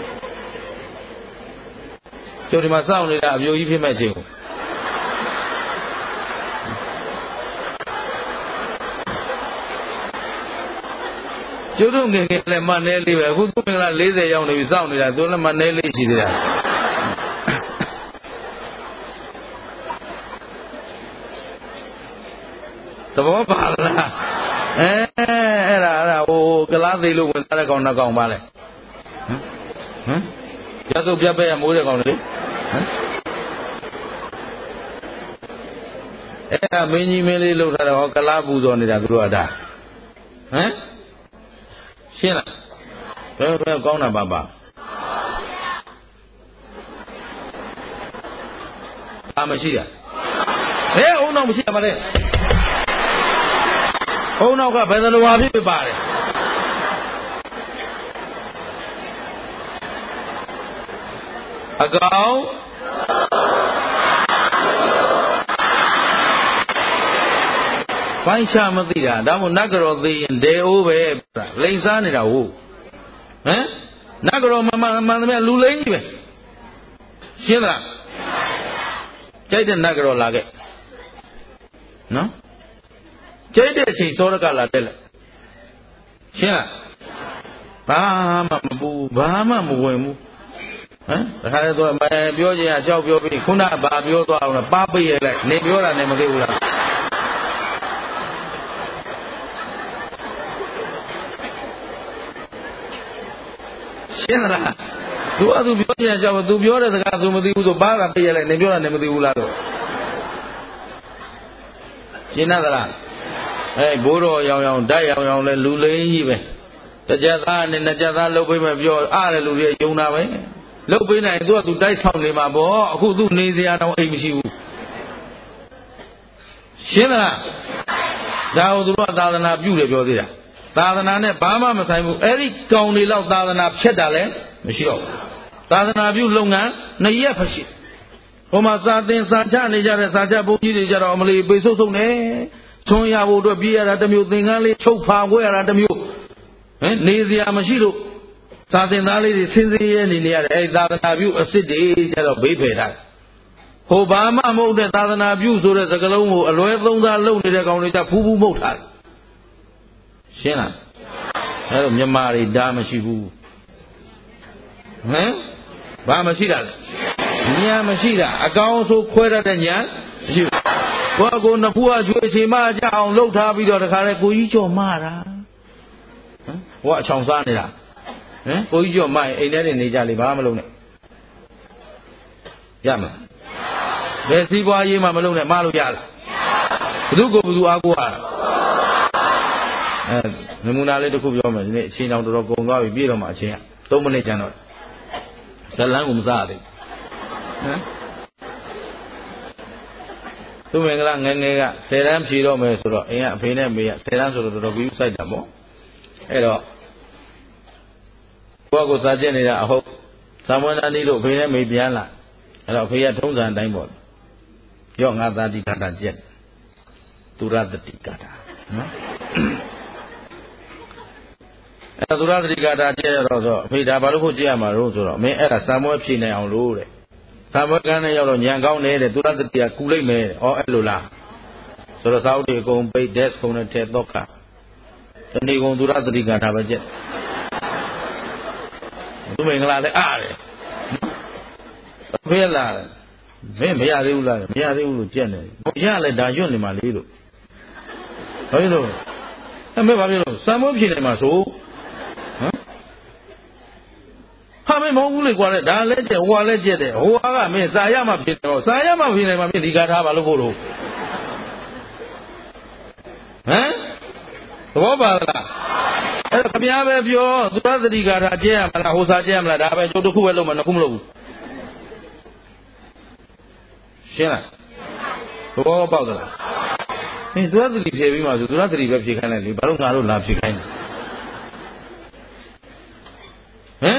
ကျိုးဒီမှာစောင့်နေတာအပြိုကြီးဖြစ်မဲ့ချင်းကိုကျုပ်တို့ငယ်ငယ်လည်းမနဲလေးပဲအခုသူမင်္ဂလာ40ရောက်နေပြီစောင့်နေတာသူလည်းမနဲလေးရှိသေးတာသဘောပါလားအဲ့ဒါဟိုကလားသေးလို့ဝင်သားတဲ့ကောင်နှစ်ကောင်ပါလေဟမ်ရသုတ်ပြတ်ပဲမိုးတဲ့ကောင်လေဟမ်အဲ့ဒါမင်းကြီးမင်းလေးလှုပ်ထားတယ်ဟောကလားပူဇော်နေတာသူတို့ကဒါဟမ်ရှင်းလားဘယ်ကောင်းတာပါမရှိရဟဲ့အုံနောက်မရှိရပါလေအုံနောက်ကဘယ်လိုဝါဖြစ်ပါတယ်အကောင်ပိုင်းခြားမသိတာဒါမို့နတ်ကတော်သိရင်ဒေအိုးပဲလိန်စားနေတာဟုတ်ဟမ်နတ်ကတော်မှန်သမျှလူလိန်ကြီးပဲရှင်းလားကြိုက်တဲ့နတ်ကတော်လာခဲ့နော်ကြိုက်တဲ့အချိန်စောရကလာတက်လိုက်ရှင်းလားဘာမှမပူဘာမှမဝင်ဘူးဟမ်ဒါခါလဲတော့ပြောချင်အကြောက်ပြောပြီးခုနကဘာပြောသွားအောင်လဲပါပိတ်ရလိုက်နေပြောတာနဲ့မသိဘူးလားရှင်းလားသူကသူပြောချင်အကြောက်သူပြောတဲ့စကားသူမသိဘူးဆိုပါတာပိတ်ရလိုက်နေပြောတာနဲ့မသိဘူးလားတော့ရှင်းသလားဘိုးတော်ရောင်ဓာတ်ရောင်လဲလူလိန်ကြီးပဲတစ်ချက်သားနဲ့နှစ်ချက်သားလှုပ်ပေးမယ်ပြောအားတယ်လူတွေယုံတာပဲလှုပ်ပေးနိုင်သူကသူတိုက်ဆောင်နေမှာပေါ့အခုသူနေစရာတော့အိမ်မရှိဘူးရှင်းသလားဒါကိုသူတို့ကသာသနာပြုတယ်ပြောသေးတာသာသနာနဲ့ဘာမှမဆိုင်ဘူးအဲ့ဒီကောင်တွေလောက်သာသနာဖြတ်တာလည်းမရှိတော့ဘူးသာသနာပြုလုပ်ငန်းနှစ်ရက်ဖြစ်ဟိုမှာစာသင်စာချနေကြတဲ့စာချဘုန်းကြီးတွေကြတော့အမလီပေဆုပ်ဆုပ်နေထွန်ရဖို့အတွက်ပြေးရတာတစ်မျိုးသင်္ကန်းလေးချုပ်ဖာခွဲရတာတစ်မျိုးနေစရာမရှိလို့စာသင်သားလေးတွေဆင်းဆင်းရဲနေရတယ်အဲ့သာသနာပြုအစ်စ်တွေကြတော့ဘေးဖယ်ထားဟိုဘာမှမဟုတ်တဲ့သာသနာပြုဆိုတဲ့စကားလုံးကိုအလွဲသုံးစားလုပ်နေတဲ့ကောင်တွေကြဖူးဖူးမှုတ်ထားတယ်ရှင်းလားအဲ့တော့မြန်မာတွေဒါမရှိဘူးဘာမရှိတာလဲညာမရှိတာအကောင်ဆိုခွဲတတ်တဲ့ညာမရှိဘူးကိုယ်နှစ်ဖူးအကျွေးချေမကြအောင်လှုပ်ထားပြီးတော့တခါလေကိုကြီးကျော်မတာဟိုကအချောင်စားနေတာကိုကြီးကျော်မရင်အိမ်ထဲနေကြလေဘာမှမလုပ်နဲ့ရမှာဘယ်စီးပွားရေးမှမလုပ်နဲ့မလို့ရလားဘယ်သူကိုဘယ်သူအားကိုးရနမူနာလေးတစ်ခုပြောမယ်ဒီနေ့အချိန်တောင်တော်တော်ကုန်သွားပြီပြည့်တော့မှအချိန်က3မိနစ်ကျန်တော့ဇလန်းကိုမစားရသေးသူမင်္ဂလာငယ်ငယ်က10တန်းဖြေတော့မယ်ဆိုတော့အိမ်ကအဖေနဲ့မေက10တန်းဆိုတော့တော်တော်ပြီးစိုက်တာပေါ့အဲ့တော့ကိုစားကျက်နေတာအဟုတ်သမဝန္တာနီးလို့အဖေနဲ့မေပြန်လာအဲ့တော့အဖေကထုံးစံအတိုင်းပေါ့ရော့ငါသာတိကာတာကျက်သူရတတိကာတာနော်အဲ့သူရတတိကာတာကျက်ရတော့ဆိုအဖေဒါဘာလို့ဖို့ကျက်ရမှာလို့ဆိုတော့မင်းအဲ့ဒါစာမွဲဖြေနိုင်အောင်လို့တဲ့စာမွဲကန်းနဲ့ရောက်တော့ညံကောင်းနေတဲ့သူရတတိကကူလိုက်မယ်တဲ့ဩအဲ့လိုလားဆိုတော့စာအုပ်တွေအကုန်ပိတ် desk ကုန်နဲ့ထည့်တော့ခတဏီကုံသူရတတိကာတာပဲကျက်သူမင်္ဂလာလည်းအားတယ်အဖေလာမင်းမရသေးဘူးလားမရသေးဘူးလို့ကြက်နေရလဲဒါရွတ်နေမှာလေလို့ဘာဖြစ်လို့အမေဘာဖြစ်လို့စံမိုးဖြေနေမှာဆိုဟာမင်းမဟုတ်ဘူးလေကွာလေဒါလည်းကျက်ဟိုကလည်းကျက်တယ်ဟိုကမင်းစာရမှဖြေတယ်စာရမှဖြေနေမှာမင်းဒီကားထားပါလို့ဖို့လို့သဘောပါလားအဲ့တော့ခမည်းပဲပြောသူရသတိကာထာကျက်ရမလားဟိုစာကျက်ရမလားဒါပဲကျုပ်တစ်ခုပဲလုပ်မှာနှစ်ခုမလုပ်ဘူးရှင်းလားသဘောပေါက်သလားသူရသတိဖြေပြီးမှဆိုသူရသတိပဲဖြေခိုင်းလိုက်လေဘာလို့ငါတို့လာဖြေခိုင်းလဲ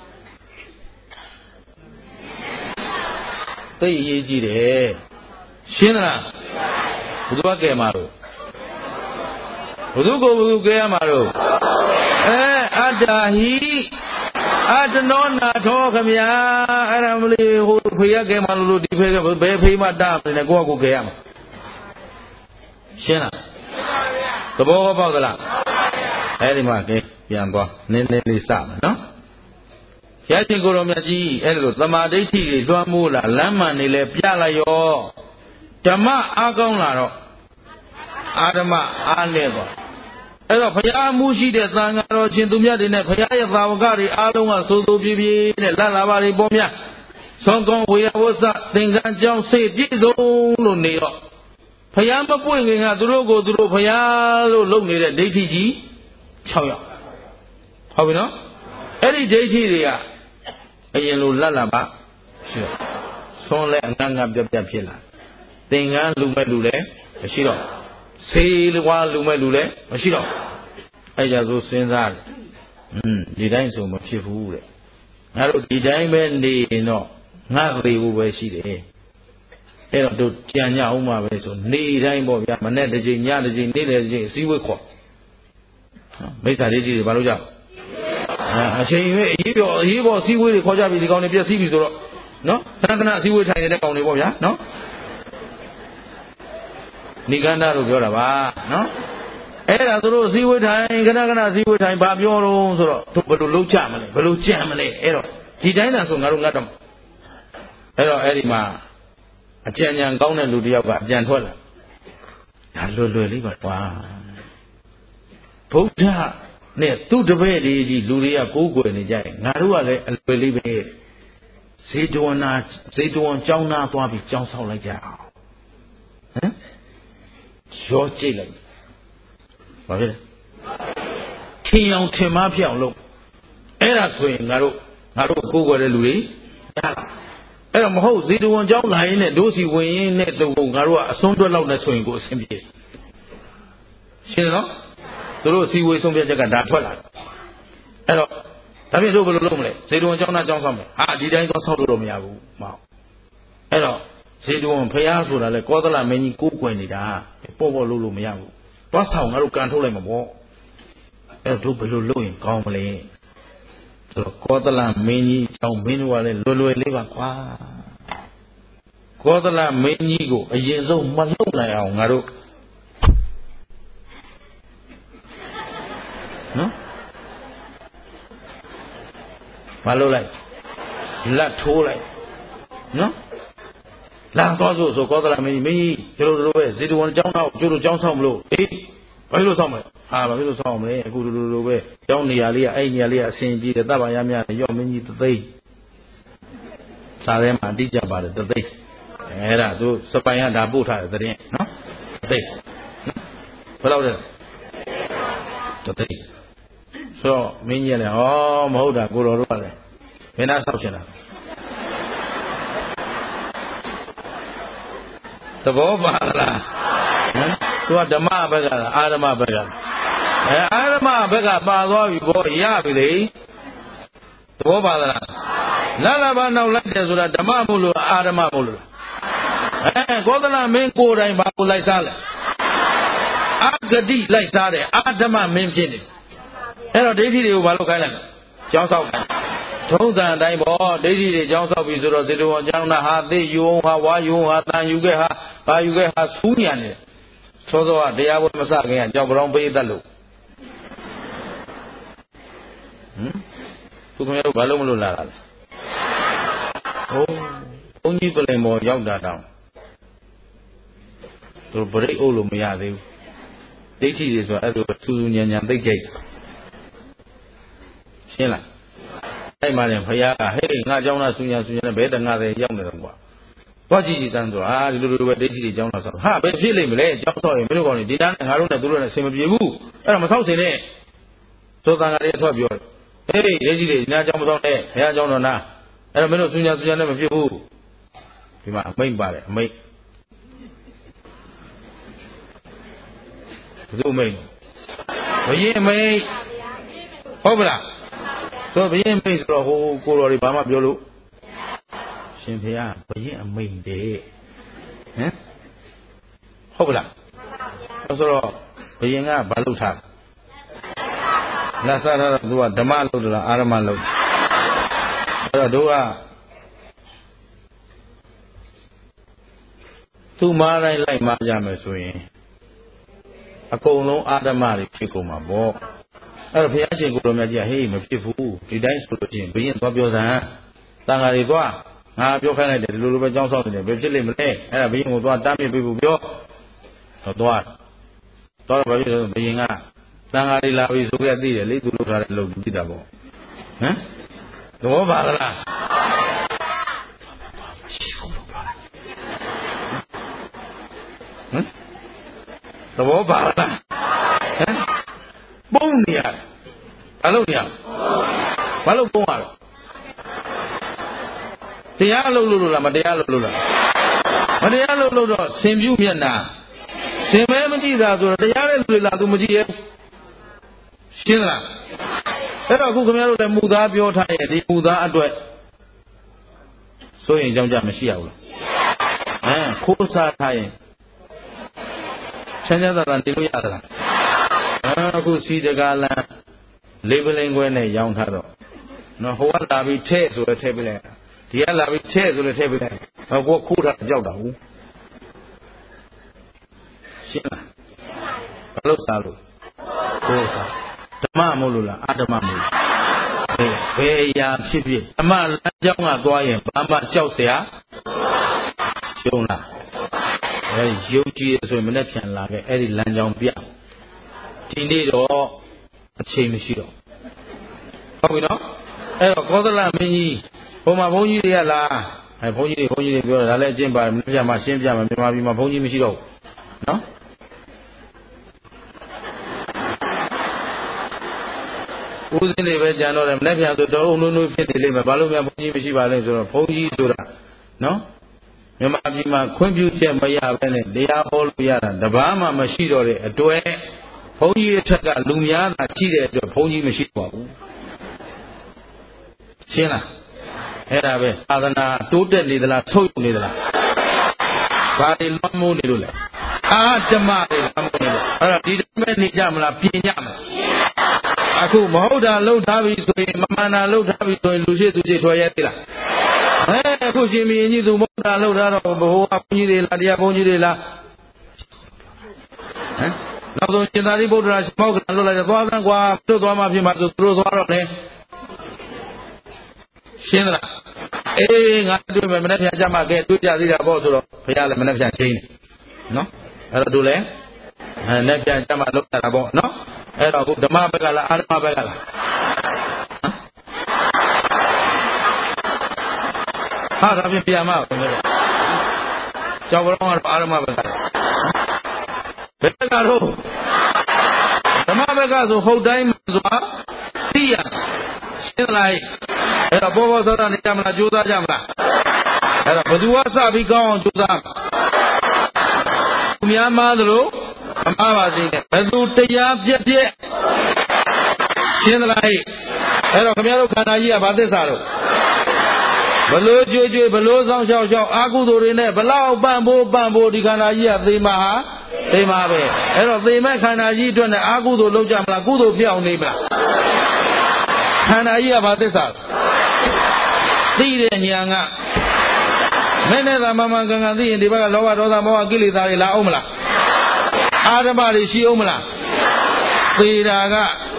သိအရေးကြီးတယ်ရှင်းလားဘုရားကဲမှာတော့ဘုသူကိုဘုသူကဲရမှာတော့အတ္တဟိအတ္တနောနာထောခမညာအဲ့ဒါမလေးဟိုဖေရကဲမှာလို့ဒီဖေကဘယ်ဖေးမှတားမနေနဲ့ကိုယ့်ကိုကဲရမှာရှင်းလားသဘောပေါက်သလားအဲ့ဒီမှာကဲပြန်သွားနည်းနည်းလေးစမယ်နော်ဘုရားရှင်ကိုယ်တော်မြတ်ကြီးအဲ့လိုသမာဓိဋ္ဌိတွေလွှမ်းမိုးလာလမ်းမှန်နေလဲပြလိုက်ရောဓမ္မအားကောင်းလာတော့အာဓမ္မအားနဲ့သွားအဲ့တော့ဘုရားမှုရှိတဲ့သံဃာတော်ရှင်သူမြတ်တွေနဲ့ဘုရားရဲ့သာဝကတွေအားလုံးကစိုးစိုးပြေးပြေးနဲ့လတ်လာပါတွေပေါ်များဆုံးကောင်းဝေယဝဆသင်္ကန်းကြောင်းစေပြည့်စုံလို့နေတော့ဘုရားမပွင့်ခင်ကသူတို့ကိုသူတို့ဘုရားလို့လုပ်နေတဲ့ဒိဋ္ဌိကြီး6ယောက်ဟုတ်ပြီနော်အဲ့ဒီဒိဋ္ဌိတွေကအရင်လိုလတ်လာပါရှိတော့ဆုံးလဲအငန်းငါပြပြဖြစ်လာသင်္ကန်းလူမဲ့လူလည်းမရှိတော့စေလွားလူမဲ့လူလည်းမရှိတော့အဲ့ကြဆိုစဉ်းစားတယ်ဒီတိုင်းဆိုမဖြစ်ဘူးတဲ့ငါတို့ဒီတိုင်းပဲနေရင်တော့ငါသေးဘူးပဲရှိတယ်အဲ့တော့တို့ကြံကြအောင်မှာပဲဆိုနေတိုင်းပေါ့ဗျာမနေ့တစ်ချိန်ညတစ်ချိန်နေ့တစ်ချိန်အစည်းအဝေးခေါ်မိစ္ဆာဒိဋ္ဌိတွေဘာလို့ကြောက်အချိန်ရွေးအရေးပေါ်အစည်းအဝေးတွေခေါ်ကြပြီဒီကောင်တွေပြည့်စည်ပြီဆိုတော့နော်ခဏခဏအစည်းအဝေးထိုင်နေတဲ့ကောင်တွေပေါ့ဗျာနော်နိဂန္ဓတို့ပြောတာပါနော်အဲ့ဒါသူတို့အစည်းအဝေးထိုင်ခဏခဏအစည်းအဝေးထိုင်ဘာပြောတော့ဆိုတော့တို့ဘယ်လိုလုပ်ကြမလဲဘယ်လိုကြံမလဲအဲ့တော့ဒီတိုင်းသာဆိုငါတို့ငတ်တော့အဲ့တော့အဲ့ဒီမှာအကြံဉာဏ်ကောင်းတဲ့လူတစ်ယောက်ကအကြံထွက်လာဒါလွယ်လွယ်လေးပါကွာဗုဒ္ဓနဲ့သူ့တပည့်တွေကြီးလူတွေကကိုးကွယ်နေကြရင်ငါတို့ကလည်းအလွယ်လေးပဲဇေတဝန်ကျောင်းသားသွားပြီးကျောင်းဆောက်လိုက်ကြအောင်ဟမ်ရောကြည့်လိုက်ဘာဖြစ်လဲထင်အောင်ထင်မှားဖြစ်အောင်လုပ်အဲ့ဒါဆိုရင်ငါတို့ကိုးကွယ်တဲ့လူတွေရလာအဲ့တော့မဟုတ်ဇေတဝန်ကျောင်းလာရင်နဲ့ဒိုးစီဝင်ရင်နဲ့တော့ငါတို့ကအစွန်းတွက်လောက်နဲ့ဆိုရင်ကိုအဆင်ပြေရှင်းနော်သူတို့စီဝေဆုံးဖြတ်ချက်ကဒါထွက်လာအဲ့တော့ဒါဖြင့်တို့ဘယ်လိုလုပ်မလဲဇေတဝန်ကျောင်းသားကျောင်းဆောက်မယ်ဟာဒီတိုင်းတော့ဆောက်လို့မရဘူးမဟုတ်အဲ့တော့ဇေတဝန်ဖျားဆိုတာလေကောသလမင်းကြီးကိုးကွယ်နေတာပေါ့လုပ်လို့မရဘူးသွားဆောင်ငါတို့ကန်ထုတ်လိုက်မှာပေါ့အဲ့တော့တို့ဘယ်လိုလုပ်ရင်ကောင်းမလဲဆိုတော့ကောသလမင်းကြီးကျောင်းမင်းတို့ကလည်းလွယ်လေးပါကွာကောသလမင်းကြီးကိုအရင်ဆုံးမလုံနိုင်အောင်ငါတို့နော်မလုပ်လိုက်လက်ထိုးလိုက်နော်လာသွားဆိုကောသလမင်းကြီးကျတို့ပဲဇေတဝန်ကျောင်းသားကျတို့ကျောင်းဆောင်မလို့အေးဘာလို့ဆောင်မလဲဟာဘာလို့ဆောင်မလဲအခုလိုပဲကျောင်းနေရာလေးကအဲ့နေရာလေးကအဆင်ပြေတယ်တပ်ပါရမြရော့မင်းကြီးသသိန်းစားထဲမှာအတိကျပါတယ်သသိန်းအဲ့ဒါသူစပိုင်ကဒါပို့ထားတယ်တဲ့နော်သသိန်းဘယ်လောက်လဲသသိန်းဆိုမင်းကြီးလည်းဟောမဟုတ်တာကိုတော်တို့ကလည်းဘယ်နာဆောက်ချင်တာသဘောပါလားဟမ်သူကဓမ္မဘက်ကလားအာဓမ္မဘက်ကအာဓမ္မဘက်ကပါသွားပြီဘောရပြီလေသဘောပါလားလာလာပါနောက်လိုက်တယ်ဆိုတာဓမ္မမို့လို့အာဓမ္မမို့လို့ကောသလမင်းကိုယ်တိုင်ဘာကိုလိုက်စားလဲအာဂတိလိုက်စားတယ်အာဓမ္မမင်းဖြစ်နေအဲ့တော့ဒိဋ္ဌိတွေကိုဘာလို့ခိုင်းလိုက်ကျောင်းဆောက်တယ်ထုံးစံအတိုင်းပေါ့ဒိဋ္ဌိတွေကျောင်းဆောက်ပြီဆိုတော့ဇေတဝန်ကျောင်းသားဟာသိယူအောင်ဟာဝါယူအောင်ဟာတန်ယူခဲ့ဟာဘာယူခဲ့ဟာဆူးညံနေတယ်သောသောကတရားဝဲမစခင်ကကြောက်ကြောင်ပေးတတ်လို့သူခင်ဗျားတို့ဘာလို့မလို့လာတာလဲဘုန်းကြီးပြင်ပေါ်ရောက်တာတောင်သူဗရိတ်အုပ်လို့မရသေးဘူးဒိဋ္ဌိတွေဆိုအဲ့လိုထူးထူးညံညံသိကြိတ်ရှင်းလားအဲ့မှာလည်းဘုရားကဟေးငါเจ้าသားဆူညာနဲ့ဘယ်တငါတွေရောက်နေတော့ကွာသွားကြည့်ကြည့်စမ်းဆိုဒီလိုပဲဒိဋ္ဌိတွေเจ้าသားဆောက်ဟာဘယ်ဖြစ်လိမ့်မလဲเจ้าဆောက်ရင်မင်းတို့ကောင်ဒီတန်းနဲ့ငါတို့နဲ့သူတို့နဲ့ဆင်မပြေဘူးအဲ့တော့မဆောက်စင်နဲ့သောတန်ဃာတွေထွက်ပြောတယ်ဟေးဒိဋ္ဌိတွေညာเจ้าမဆောက်နဲ့ဘုရားเจ้าတော်နာအဲ့တော့မင်းတို့ဆူညာနဲ့မဖြစ်ဘူးဒီမှာအမိန့်ပါတယ်အမိန့်ဘယ်သူအမိန့်ဘုရင်အမိန့်ဟုတ်ပါလားဆိုဘုရင်အမိန့်ဆိုတော့ဟိုကိုတော်တွေဘာမှပြောလို့ရှင်ဖေဟာဘုရင်အမိန့်တဲ့ဟမ်ဟုတ်ပါလားဆိုတော့ဘုရင်ကဘာလုပ်ထားလက်စားထားတော့သူကဓမ္မလုပ်တယ်လားအာရမလုပ်အဲ့တော့တို့ကသူ့မားတိုင်းလိုက်မားကြမယ်ဆိုရင်အကုန်လုံးအာဓမ္မတွေဖြစ်ကုန်မှာပေါ့အဲ့တော့ဘုရားရှင်ကိုလိုမြတ်ကြီးကဟေးမဖြစ်ဘူးဒီတိုင်းဆိုလို့ချင်းဘုရင်သွားပြောစမ်းတန်ဃာတွေသွားငါပြောခိုင်းလိုက်တယ်ဒီလိုလိုပဲကြောင်းဆောင်နေတယ်ဘယ်ဖြစ်လိမ့်မလဲအဲ့ဒါဘုရင်ကိုသွားတားမြစ်ပေးဖို့ပြောတော့သွားတော့ဘာဖြစ်လို့ဘုရင်ကတန်ဃာတွေလာပြီဆိုကြသိတယ်လေသူလုပ်ထားတဲ့လုပ်ကြည့်တာပေါ့ဟမ်သဘောပါလားသဘောပါလားဟမ်ပုံနေရတယ်ဘာလို့နေရဘာလို့ပုံရလဲတရားလုပ်လို့လားမတရားလုပ်လို့လားမတရားလုပ်လို့တော့စင်ပြုမျက်နာစင်မဲမကြည့်တာဆိုတော့တရားတဲ့လူတွေလားသူမကြည့်ရဲ့ရှင်းလားအဲ့တော့အခုခင်ဗျားတို့လည်းမူသားပြောထားရဲ့ဒီမူသားအတွက်ဆိုရင်ကြောင့်ကြမရှိရဘူးလားခိုးစားထားရင်ချမ်းသာတာနေလို့ရသလားအခုစီတကားလမ်းလေးပလင်ခွဲနဲ့ရောင်းထားတော့နော်ဟိုကလာပြီးထဲ့ဆိုလည်းထဲ့ပြလိုက်ဒီကလာပြီးထဲ့ဆိုလည်းထဲ့ပြလိုက်ဟောကိုခိုးထားကြောက်တာဘူးရှင်းလားဘာလို့စားလို့ခိုးစားဓမ္မမို့လို့လားအဓမ္မမို့ဘယ်အရာဖြစ်ဖြစ်ဓမ္မလမ်းကြောင်းကသွားရင်ဘာမှကြောက်เสียရှုံးလားယုံကြည်ဆိုရင်မနဲ့ပြန်လာခဲ့အဲ့ဒီလမ်းကြောင်းပြဒီနေ့တော့အချိန်မရှိတော့ဟုတ်ပြီနော်အဲ့တော့ကောသလမင်းကြီးဟိုမှာဘုန်းကြီးတွေကလာဘုန်းကြီးတွေပြောတာဒါလည်းအကျင့်ပါတယ်မနေ့ကမှရှင်းပြမယ်မြန်မာပြည်မှာဘုန်းကြီးမရှိတော့ဘူးနော်ဦးစင်းတွေပဲကြံတော့တယ်မနေ့ပြန်ဆိုတော့အုံနုဖြစ်နေလိမ့်မယ်ဘာလို့များဘုန်းကြီးမရှိပါလဲဆိုတော့ဘုန်းကြီးဆိုတာနော်မြန်မာပြည်မှာခွင့်ပြုချက်မရဘဲနဲ့တရားဟောလို့ရတာတပားမှမရှိတော့တဲ့အတွက်ဘုန်းကြီးအထက်ကလူများသာရှိတဲ့အတွက်ဘုန်းကြီးမရှိပါဘူးရှင်းလားအဲ့ဒါပဲသာသနာတိုးတက်နေသလားဆုတ်နေသလားဘာတွေလွှမ်းမိုးနေလို့လဲအာဓမ္မတွေလွှမ်းမိုးနေလို့အဲ့တော့ဒီတိုင်းပဲနေကြမလားပြင်ကြမလားအခုမဟုတ်တာလှုပ်ထားပြီဆိုရင်မမှန်တာလှုပ်ထားပြီဆိုရင်လူရှိသူရှိထွက်ရသေးလားအခုရှင်မင်းကြီးသူမဟုတ်တာလှုပ်ထားတော့ဘိုးကဘုန်းကြီးတွေလားတရားဘုန်းကြီးတွေလားနောက်ဆုံးရှင်သာရိပုတ္တရာရှင်မောက္ခလှုပ်လိုက်တယ်သွားသန်းကွာတို့သွားမှဖြစ်မှာဆိုသူတို့သွားတော့လေရှင်းသလားငါတွေ့မယ်မနေ့ပြန်ကြမှာကဲတွေ့ကြသေးတာပေါ့ဆိုတော့ဘုရားလည်းမနေ့ပြန်ချင်းနော်အဲ့တော့တို့လည်းနေ့ပြန်ကြမှာလုပ်တာပေါ့နော်အဲ့တော့ခုဓမ္မဘက်ကလားအာဓမ္မဘက်ကလားဟာဒါဖြင့်ပြန်မှာခင်ဗျားကျောက်ကတော့အာဓမ္မဘက်ကဘယ်ကတော့ဓမ္မဘက်ကဆိုဟုတ်တိုင်းဆိုတာသိရရှင်းလိုက်အဲ့တော့ဘောဘောသောတာနေကြမလားကြိုးစားကြမလားအဲ့တော့ဘသူကစပြီးကောင်းအောင်ကြိုးစားသူများမားသလိုမမားပါစေနဲ့ဘသူတရားပြက်ပြက်ရှင်းသလားအဲ့တော့ခင်ဗျားတို့ခန္ဓာကြီးကဘာသစ္စာတော့ဘလို့ကြွေကြွေဘလို့ဆောင်ရှောက်ရှောက်အာကုသိုလ်တွေနဲ့ဘလောက်ပန့်ဖို့ဒီခန္ဓာကြီးကသေမှာဟာသေမှာပဲအဲ့တော့သေမဲ့ခန္ဓာကြီးအတွက်နဲ့အာကုသိုလ်လုပ်ကြမလားကုသိုလ်ပြောင်းနေမလားခန္ဓာကြီးကဘာသစ္စာသိတဲ့ဉာဏ်ကမင်းနဲ့သာမမှန်ကန်ကန်သိရင်ဒီဘက်ကလောဘဒေါသမောဟကိလေသာတွေလာအောင်မလားအာဓမ္မတွေရှိအောင်မလားသေတာက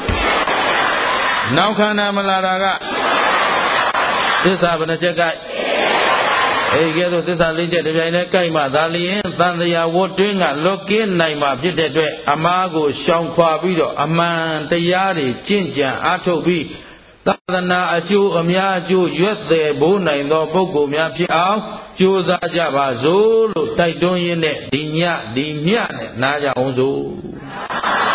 နောက်ခန္ဓာမလာတာကသစ္စာဘယ်နှချက်ကဲကဲတော့သစ္စာ၄ချက်တစ်ပြိုင်တည်းကိုက်မှသာလျင်သံသရာဝတ်တွင်းကလွတ်ကင်းနိုင်မှာဖြစ်တဲ့အတွက်အမှားကိုရှောင်ခွာပြီးတော့အမှန်တရားတွေကျင့်ကြံအားထုတ်ပြီးသာသနာအကျိုးအများအကျိုးရွတ်တယ်ဘိုးနိုင်သောပုဂ္ဂိုလ်များဖြစ်အောင်ကြိုးစားကြပါစို့လို့တိုက်တွန်းရင်းနဲ့ဒီညဒီမြနဲ့နားကြအောင်စို့